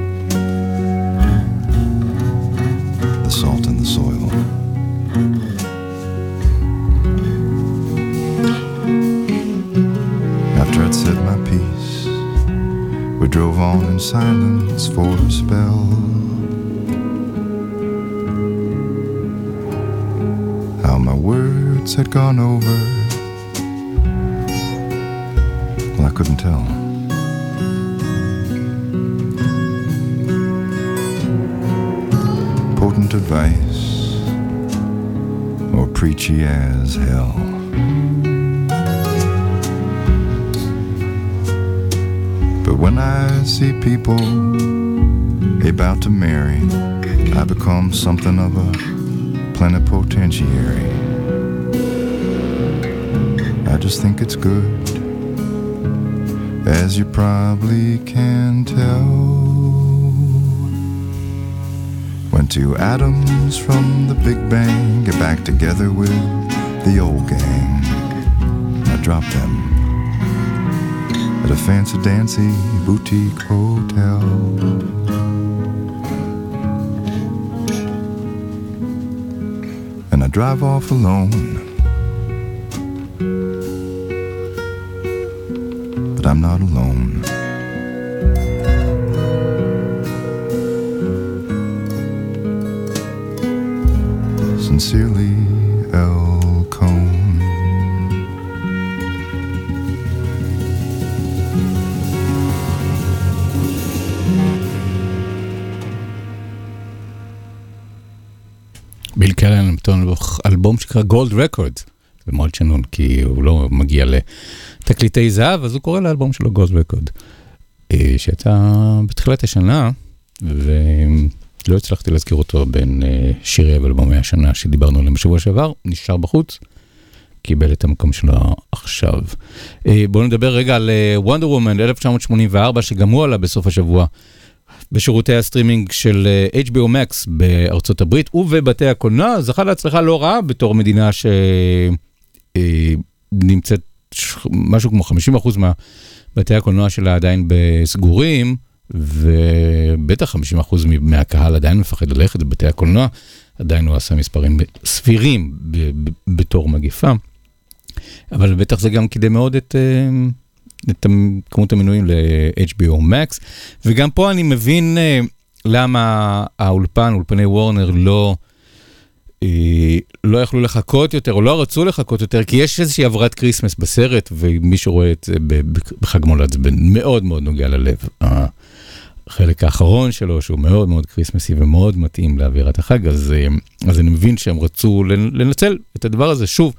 The salt in the soil. After I'd said my piece, we drove on in silence for a spell. How my words had gone over, well, I couldn't tell. Potent advice, or preachy as hell. But when I see people about to marry, I become something of a plenipotentiary. I just think it's good, as you probably can tell. When two atoms from the Big Bang get back together with the old gang, I drop them at a fancy-dancy boutique hotel. And I drive off alone, but I'm not alone. Sincerely, L. Cohn. ביל קלן נתון אלבום שקרא גולד רקורד, זה מאוד שנון, כי הוא לא מגיע לתקליטי זהב, אז הוא קורא לאלבום שלו גולד רקורד, שיצא בתחילת השנה, ולא הצלחתי להזכיר אותו בין שירי ואלבומי השנה שדיברנו עליהם בשבוע שעבר, נשאר בחוץ, קיבל את המקום שלו עכשיו. בואו נדבר רגע על וונדר וומן אלף תשע מאות שמונים וארבע, שגם הוא עלה בסוף השבוע, בשירותי הסטרימינג של אייץ' בי או Max בארצות הברית ובבתי הקולנוע, זכה להצלחה לא רעה בתור מדינה שנמצאת משהו כמו חמישים אחוז מהבתי הקולנוע שלה עדיין בסגורים, ובטח חמישים אחוז מהקהל עדיין מפחד ללכת בבתי הקולנוע, עדיין הוא עשה מספרים סבירים בתור מגפה, אבל בטח זה גם כדי מאוד את... את כמות המנויים ל-אייץ' בי או Max, וגם פה אני מבין uh, למה האולפן, אולפני וורנר לא, uh, לא יכלו לחכות יותר, או לא רצו לחכות יותר, כי יש איזושהי עברת קריסמס בסרט, ומי שרואה את זה בחג מולד, זה מאוד מאוד נוגע ללב. החלק האחרון שלו, שהוא מאוד מאוד קריסמסי, ומאוד מתאים לאווירת החג, אז, uh, אז אני מבין שהם רצו לנצל את הדבר הזה שוב,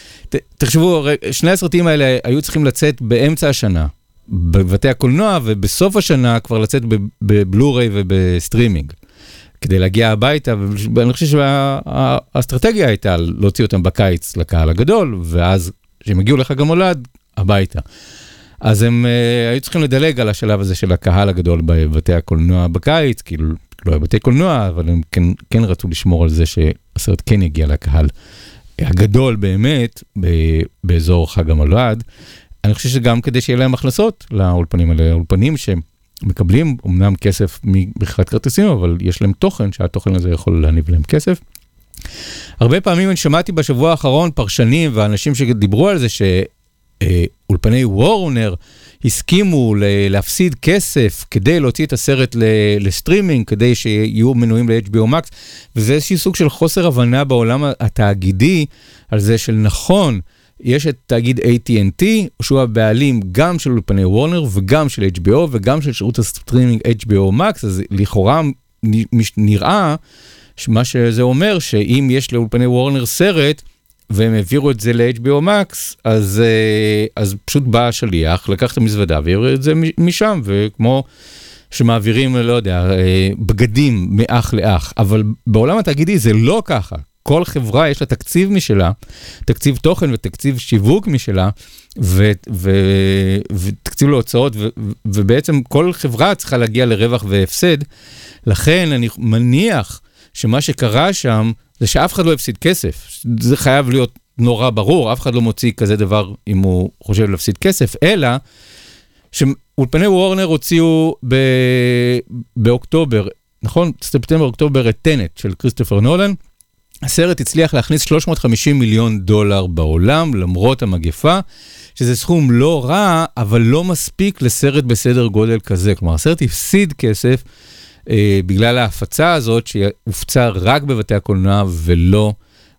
תחשבו, שני הסרטים האלה היו צריכים לצאת באמצע השנה, בבתי הקולנוע, ובסוף השנה כבר לצאת בבלו-ריי ובסטרימינג, כדי להגיע הביתה, ואני חושב שהאסטרטגיה הייתה להוציא אותם בקיץ לקהל הגדול, ואז כשהם הגיעו לחג המולד, הביתה. אז הם היו צריכים לדלג על השלב הזה של הקהל הגדול בבתי הקולנוע בקיץ, כאילו לא היה בתי קולנוע, אבל הם כן, כן רצו לשמור על זה שהסרט כן יגיע לקהל הגדול באמת, באזור חג המולד. אני חושב שגם כדי שיהיה להם הכנסות לאולפנים האלה, אולפנים שמקבלים אמנם כסף מבחירת כרטיסים, אבל יש להם תוכן, שהתוכן הזה יכול להניב להם כסף. הרבה פעמים אני שמעתי בשבוע האחרון פרשנים ואנשים שדיברו על זה, שאולפני וורנר הסכימו להפסיד כסף כדי להוציא את הסרט לסטרימינג, כדי שיהיו מנויים ל-אייץ' בי או Max, וזה איזשהו סוג של חוסר הבנה בעולם התאגידי, על זה של נכון, יש את תאגיד איי טי אנד טי, שהוא הבעלים גם של אולפני וורנר, וגם של אייץ' בי או, וגם של שירות הסטרימינג אייץ' בי או Max, אז לכאורה נראה, מה שזה אומר, שאם יש לאולפני וורנר סרט, והם העבירו את זה ל-אייץ' בי או Max, אז, אז פשוט בא השליח, לקח את המזוודה והעביר את זה משם, וכמו שמעבירים, לא יודע, בגדים מאח לאח, אבל בעולם התאגידי זה לא ככה. כל חברה יש לה תקציב משלה, תקציב תוכן ותקציב שיווק משלה, ו, ו, ותקציב להוצאות, ו, ובעצם כל חברה צריכה להגיע לרווח והפסד, לכן אני מניח שמה שקרה שם, זה שאף אחד לא הפסיד כסף, זה חייב להיות נורא ברור, אף אחד לא מוציא כזה דבר אם הוא חושב להפסיד כסף, אלא שאולפני וורנר הוציאו ב- באוקטובר, נכון? ספטמבר אוקטובר את טנט של כריסטופר נולן, הסרט הצליח להכניס שלוש מאות וחמישים מיליון דולר בעולם, למרות המגפה, שזה סכום לא רע, אבל לא מספיק לסרט בסדר גודל כזה, כלומר הסרט הפסיד כסף, בגלל ההפצה הזאת שהופצה רק בבתי הקולנוע ולא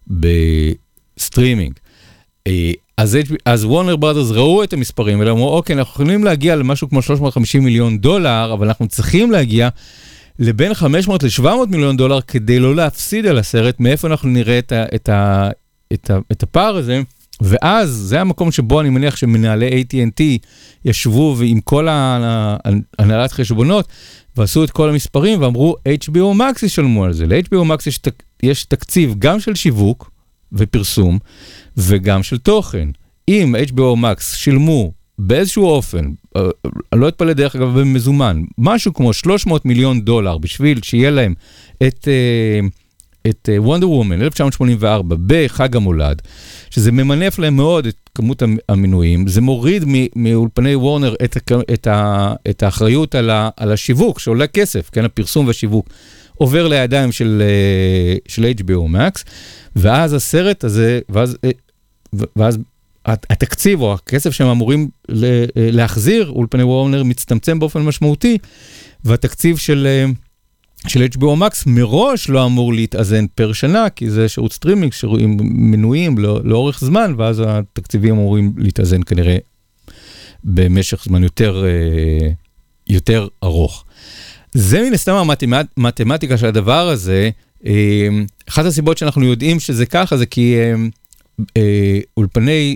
בסטרימינג. אז, אז וורנר ברודרס ראו את המספרים ואמרו, אוקיי, אנחנו יכולים להגיע למשהו כמו שלוש מאות וחמישים מיליון דולר, אבל אנחנו צריכים להגיע לבין חמש מאות לשבע מאות מיליון דולר כדי לא להפסיד על הסרט, מאיפה אנחנו נראה את, ה, את, ה, את, ה, את הפער הזה, ואז זה המקום שבו אני מניח שמנהלי איי טי אנד טי ישבו ועם כל הנהלת חשבונות, ועשו את כל המספרים ואמרו, אייץ' בי או Max ישלמו על זה. ל-אייץ' בי או Max יש, תק, יש תקציב גם של שיווק ופרסום, וגם של תוכן. אם אייץ' בי או Max שילמו באיזשהו אופן, אני לא אתפלא דרך אגב במזומן, משהו כמו שלוש מאות מיליון דולר, בשביל שיהיה להם את, את וונדר וומן אלף תשע מאות שמונים וארבע בחג המולד, שזה ממנף להם מאוד את כמות המנויים, זה מוריד מאולפני וורנר את, את, את האחריות על, ה, על השיווק, שעולה כסף, כן, הפרסום והשיווק, עובר לידיים של, של אייץ' בי או Max, ואז הסרט הזה, ואז, ואז התקציב או הכסף שהם אמורים להחזיר, אולפני וורנר מצטמצם באופן משמעותי, והתקציב של, של אייץ' בי או Max מראש לא אמור להתאזן פר שנה, כי זה שירות סטרימינג, שירותים מנויים לא, לאורך זמן, ואז התקציבים אמורים להתאזן כנראה במשך זמן יותר, יותר ארוך. זה מן הסתם המתמטיקה של הדבר הזה. אחת הסיבות שאנחנו יודעים שזה ככה, זה כי אולפני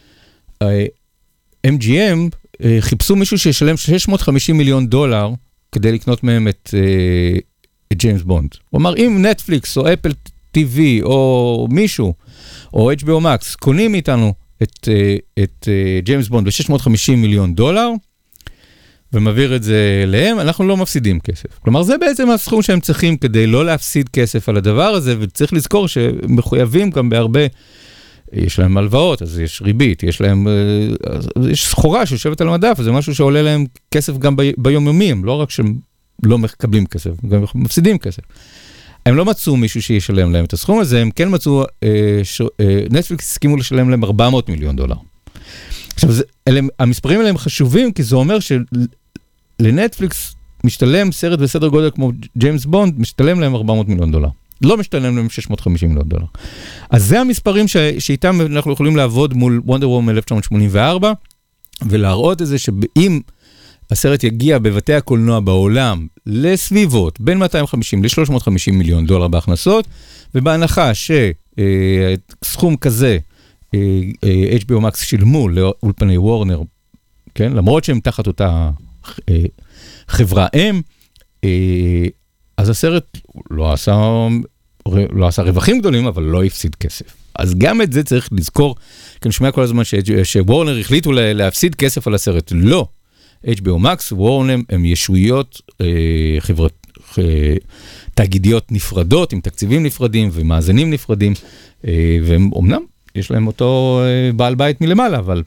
אם ג'י אם חיפשו מישהו שישלם שש מאות וחמישים מיליון דולר, כדי לקנות מהם את, את ג'יימס בונד. הוא אמר, אם נטפליקס או אפל טי וי או מישהו, או אייץ' בי או Max, קונים איתנו את, את ג'יימס בונד ב-שש מאות וחמישים מיליון דולר, ומעביר את זה להם, אנחנו לא מפסידים כסף. כלומר, זה בעצם הסכום שהם צריכים כדי לא להפסיד כסף על הדבר הזה, וצריך לזכור שמחויבים גם בהרבה, יש להם הלוואות, אז יש ריבית, יש להם, יש סחורה שיושבת על המדף, זה משהו שעולה להם כסף גם ביומיומים, לא רק שהם לא מקבלים כסף, גם מפסידים כסף. הם לא מצאו מישהו שישלם להם את הסכום הזה, הם כן מצאו, נטפליקס הסכימו לשלם להם ארבע מאות מיליון דולר. עכשיו, זה, אלה, המספרים האלה הם חשובים, כי זה אומר שלנטפליקס משתלם סרט בסדר גודל כמו ג'יימס בונד, משתלם להם ארבע מאות מיליון דולר. לא משתלם להם שש מאות וחמישים מיליון דולר. אז זה המספרים ש, שאיתם אנחנו יכולים לעבוד מול וונדר וומן אלף תשע מאות שמונים וארבע, ולהראות את זה שאם הסרט יגיע בבתי הקולנוע בעולם לסביבות בין מאתיים וחמישים ל-שלוש מאות וחמישים מיליון דולר בהכנסות, ובהנחה שסכום כזה אייץ' בי או Max שילמו לאולפני וורנר, כן? למרות שהם תחת אותה חברה אם, אז הסרט לא עשה, לא עשה רווחים גדולים, אבל לא הפסיד כסף. אז גם את זה צריך לזכור, כי אני שומע כל הזמן שוורנר החליטו להפסיד כסף על הסרט. לא. אייץ' בי או Max, וורנר הם ישויות חברת, תאגידיות נפרדות, עם תקציבים נפרדים ומאזנים נפרדים, והם אומנם, יש להם אותו בעל בית מלמעלה, אבל,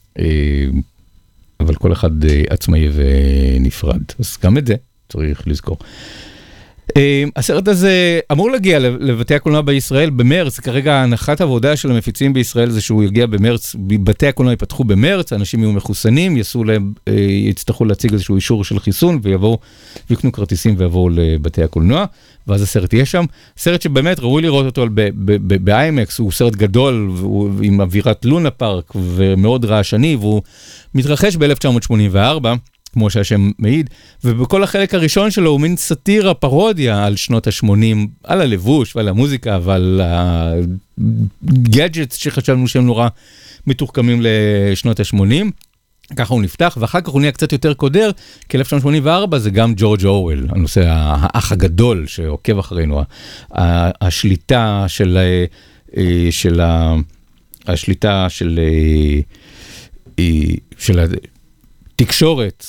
אבל כל אחד עצמאי ונפרד. אז גם את זה צריך לזכור. הסרט הזה אמור להגיע לבתי הקולנוע בישראל במרץ, כרגע הנחת העבודה של המפיצים בישראל זה שהוא יגיע במרץ, בתי הקולנוע ייפתחו במרץ, אנשים יהיו מחוסנים, יעשו להם, יצטרכו להציג איזשהו אישור של חיסון, ויבואו, ויקנו כרטיסים ויבואו לבתי הקולנוע, ואז הסרט יהיה שם. סרט שבאמת ראוי לראות אותו ב-אימקס, הוא סרט גדול, עם אווירת לונה פארק, ומאוד רעשני, והוא מתרחש ב-אלף תשע מאות שמונים וארבע, כמו שהשם מעיד, ובכל החלק הראשון שלו הוא מין סאטירה, פרודיה על שנות ה-שמונים, על הלבוש ועל המוזיקה ועל הגאדג'טס שחשבנו שהם נורא מתוחכמים לשנות ה-שמונים. ככה הוא נפתח, ואחר כך הוא נהיה קצת יותר קודר, כי אלף תשע מאות שמונים וארבע זה גם ג'ורג' אורוול, הנושא האח הגדול שעוקב אחרינו, השליטה של, של השליטה של, של תקשורת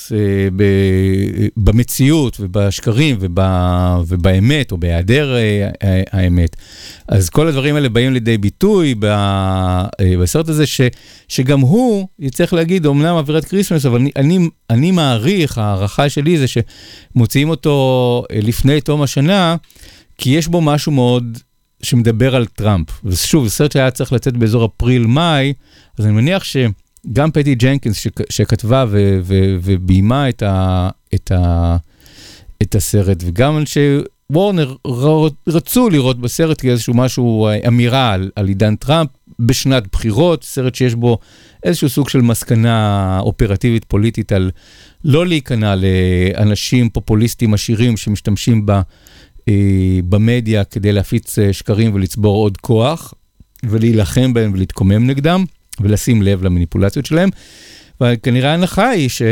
במציאות ובשקרים ובאמת או בהיעדר האמת. אז כל הדברים האלה באים לידי ביטוי בסרט הזה, שגם הוא יצטרך להגיד, אומנם אווירת קריסמס, אבל אני, אני מעריך, הערכה שלי זה שמוציאים אותו לפני תום השנה, כי יש בו משהו מאוד שמדבר על טראמפ. ושוב, סרט שהיה צריך לצאת באזור אפריל-מאי, אז אני מניח ש... גם פטי ג'נקינס ש, שכתבה ו, ו, וביימה את, ה, את, ה, את הסרט, וגם שוורנר רצו לראות בסרט כאיזשהו משהו, אמירה על, על עידן טראמפ בשנת בחירות, סרט שיש בו איזשהו סוג של מסקנה אופרטיבית פוליטית על לא להיכנע לאנשים פופוליסטים עשירים שמשתמשים בה, במדיה כדי להפיץ שקרים ולצבור עוד כוח, ולהילחם בהם ולהתקומם נגדם. ולשים לב למניפולציות שלהם, וכנראה ההנחה היא ש...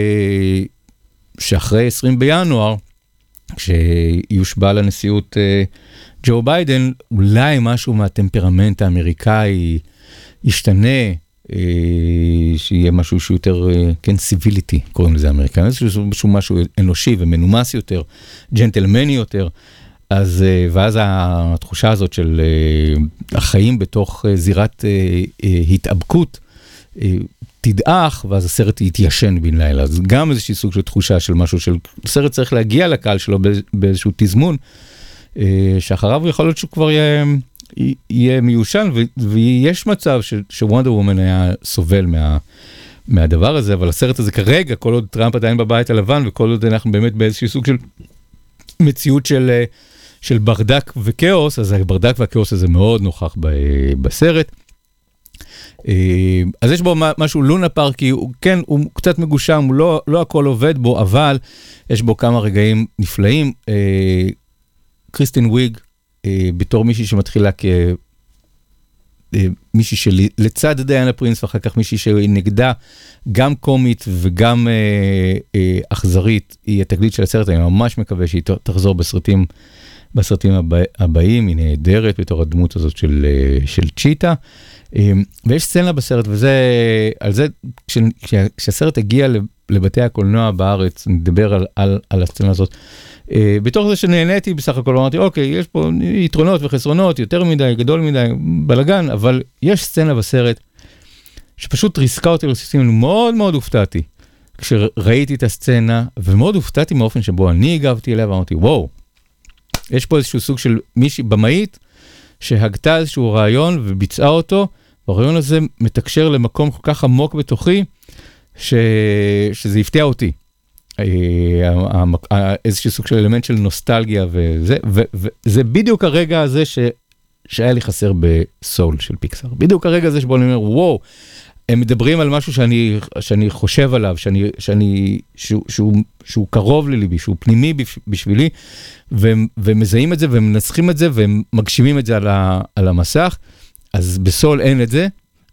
שאחרי עשרים בינואר, כשיושבע לנשיאות ג'ו ביידן, אולי משהו מהטמפרמנט האמריקאי ישתנה, שיהיה משהו שיותר, כן, סיביליטי, קוראים לזה אמריקאי, משהו, משהו אנושי ומנומס יותר, ג'נטלמני יותר, אז, ואז התחושה הזאת של החיים בתוך זירת התאבקות תדעך, ואז הסרט יתיישן בן לילה. אז גם איזושהי סוג של תחושה של משהו של, הסרט צריך להגיע לקהל שלו באיזשהו תזמון, שאחריו יכול להיות שהוא כבר יהיה, יהיה מיושן, ויש מצב שוונדר וומן היה סובל מה, מהדבר הזה, אבל הסרט הזה כרגע, כל עוד טראמפ עדיין בבית הלבן, וכל עוד אנחנו באמת באיזשהו סוג של מציאות של, של ברדק וכאוס, אז הברדק והכאוס הזה מאוד נוכח ב, בסרט. אז יש בו משהו לונה פארקי, הוא, כן, הוא קצת מגושם, הוא לא, לא הכל עובד בו, אבל יש בו כמה רגעים נפלאים. קריסטין וויג, בתור מישהי שמתחילה כ... מישהי שלצד דיאנה פרינס, ואחר כך מישהי שהיא נגדה, גם קומית וגם אה, אה, אכזרית, היא התגלית של הסרט, אני ממש מקווה שהיא תחזור בסרטים, בסרטים הבא, הבאים, היא נהדרת בתור הדמות הזאת של, אה, של צ'יטה, אה, ויש סצנה בסרט, וזה, על זה, כש, כשהסרט הגיע לבתי הקולנוע בארץ, נדבר על, על, על הסצנה הזאת, Uh, בתוך זה שנהניתי בסך הכל, אמרתי, אוקיי, יש פה יתרונות וחסרונות, יותר מדי, גדול מדי, בלגן, אבל יש סצנה בסרט שפשוט ריסקה אותי לסיסים, מאוד מאוד הופתעתי כשראיתי את הסצנה, ומאוד הופתעתי מאופן שבו אני הגבתי אליה, ואמרתי, וואו, יש פה איזשהו סוג של מישהי במאית, שהגתה איזשהו רעיון וביצעה אותו, והרעיון הזה מתקשר למקום כל כך עמוק בתוכי, ש... שזה הפתיע אותי. איזשהו סוג של אלמנט של נוסטלגיה וזה, וזה בדיוק הרגע הזה ש, שהיה לי חסר בסול של פיקסאר. בדיוק הרגע הזה שבו אני אומר, וואו, הם מדברים על משהו שאני, שאני חושב עליו, שאני, שאני, שהוא, שהוא, שהוא קרוב לליבי, שהוא פנימי בשבילי, והם, ומזהים את זה, והם מנסחים את זה, והם מגשימים את זה על, ה, על המסך. אז בסול אין את זה,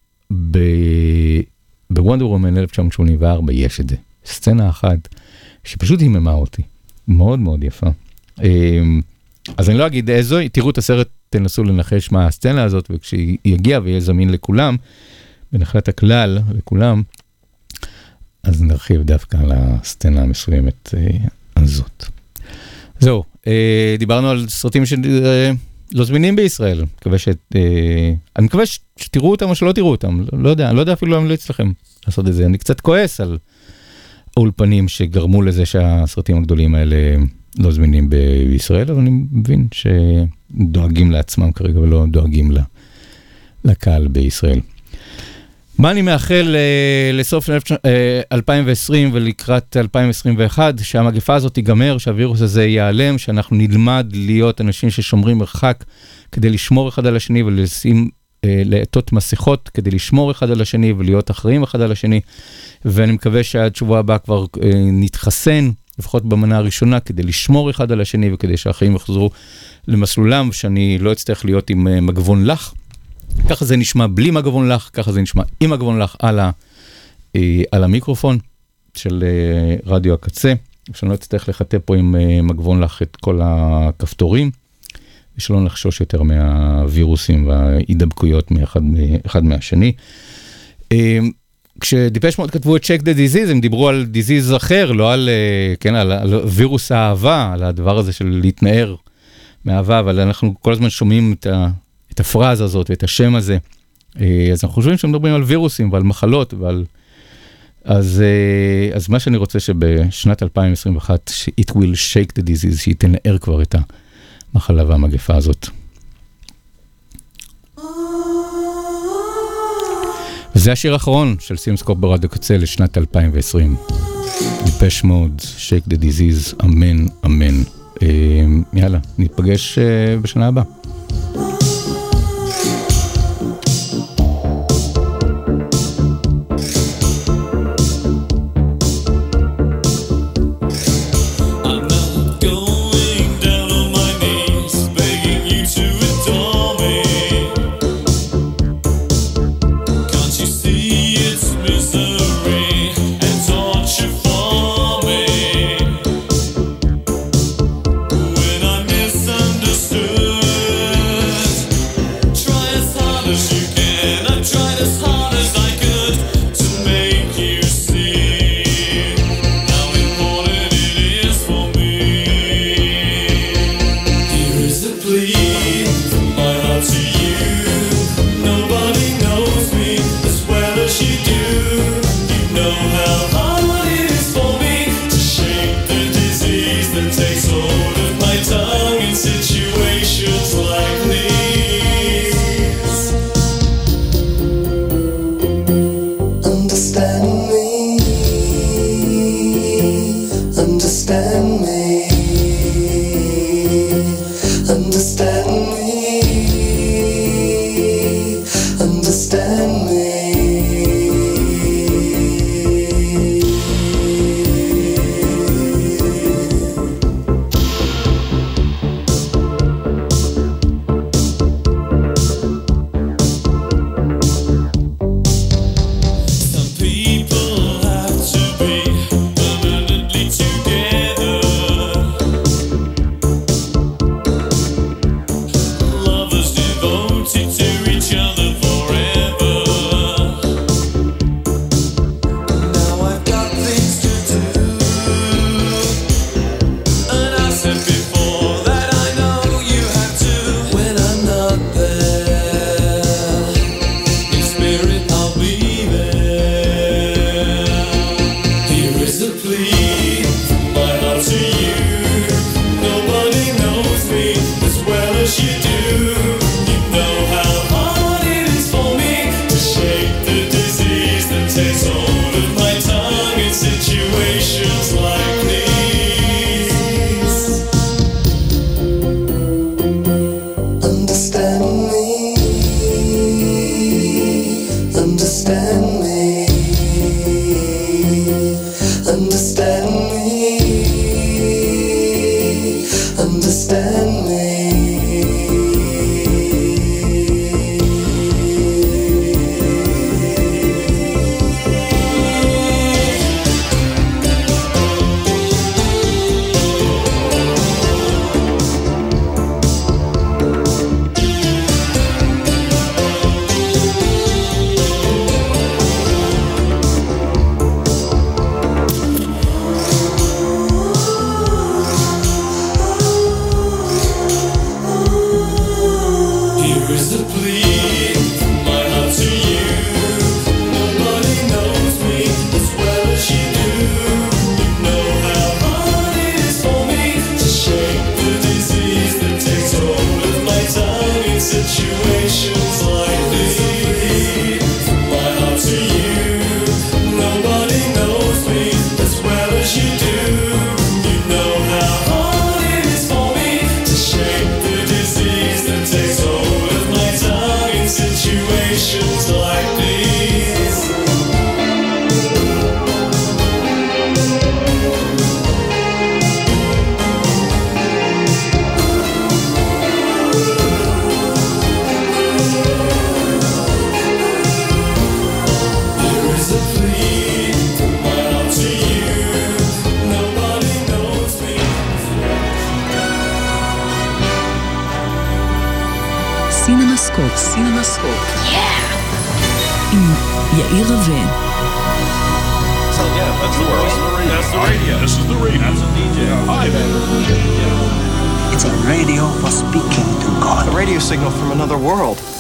בוונדר וומן אלף תשע מאות שמונים וארבע יש את זה. סצנה אחת, שפשוט היממה אותי, מאוד מאוד יפה. אז אני לא אגיד איזו, תראו את הסרט, תנסו לנחש מה הסצנה הזאת, וכשהיא יגיע ויהיה זמין לכולם, בנחלת הכלל לכולם, אז נרחיב דווקא על הסצנה המסוימת הזאת. זהו, דיברנו על סרטים שלא זמינים בישראל, אני מקווה שתראו אותם או שלא תראו אותם, לא יודע, אני לא יודע אפילו אם לא אצלכם לעשות את זה, אני קצת כועס על האולפנים שגרמו לזה שהסרטים הגדולים האלה לא זמינים בישראל, אבל אני מבין שדואגים לעצמם כרגע ולא דואגים לקהל בישראל. מה אני מאחל לסוף אלפיים ועשרים ולקראת אלפיים עשרים ואחת, שהמגפה הזאת תיגמר, שהווירוס הזה ייעלם, שאנחנו נלמד להיות אנשים ששומרים מרחק כדי לשמור אחד על השני ולשים לעטות מסכות כדי לשמור אחד על השני ולהיות אחראים אחד על השני, ואני מקווה שעד שבוע הבא כבר נתחסן, לפחות במנה הראשונה, כדי לשמור אחד על השני וכדי שהחיים יחזרו למסלולם, שאני לא אצטרך להיות עם מגבון לח. ככה זה נשמע בלי מגבון לח, ככה זה נשמע עם מגבון לח על, ה, על המיקרופון של רדיו הקצה, שאני לא אצטרך לחטא פה עם מגבון לח את כל הכפתורים, ושלא נחשוש יותר מהווירוסים וההידבקויות מאחד, אחד מהשני. כשדיפש מוד כתבו את Check the Disease, הם דיברו על דיזיז אחר, לא על, כן, על, על וירוס האהבה, על הדבר הזה של להתנער מאהבה, אבל אנחנו כל הזמן שומעים את, ה, את הפרזה הזאת ואת השם הזה. אז אנחנו חושבים שמדברים על וירוסים ועל מחלות, ועל... אז, אז מה שאני רוצה שבשנת אלפיים עשרים ואחת, it will shake the disease, שהיא תנער כבר את המחלה והמגפה הזאת. וזה השיר האחרון של סימסקופ ברדיו קצה לשנת אלפיים ועשרים. דיפש מוד, Shake the Disease, אמן, אמן. יאללה, נתפגש בשנה הבאה. When I misunderstood סינמסקופ. סינמסקופ. עם יאיר רווה. So yeah, that's the world. That's the radio. This is the radio. That's a D J. Hi, man. Yeah. It's a radio for speaking to God. A radio signal from another world.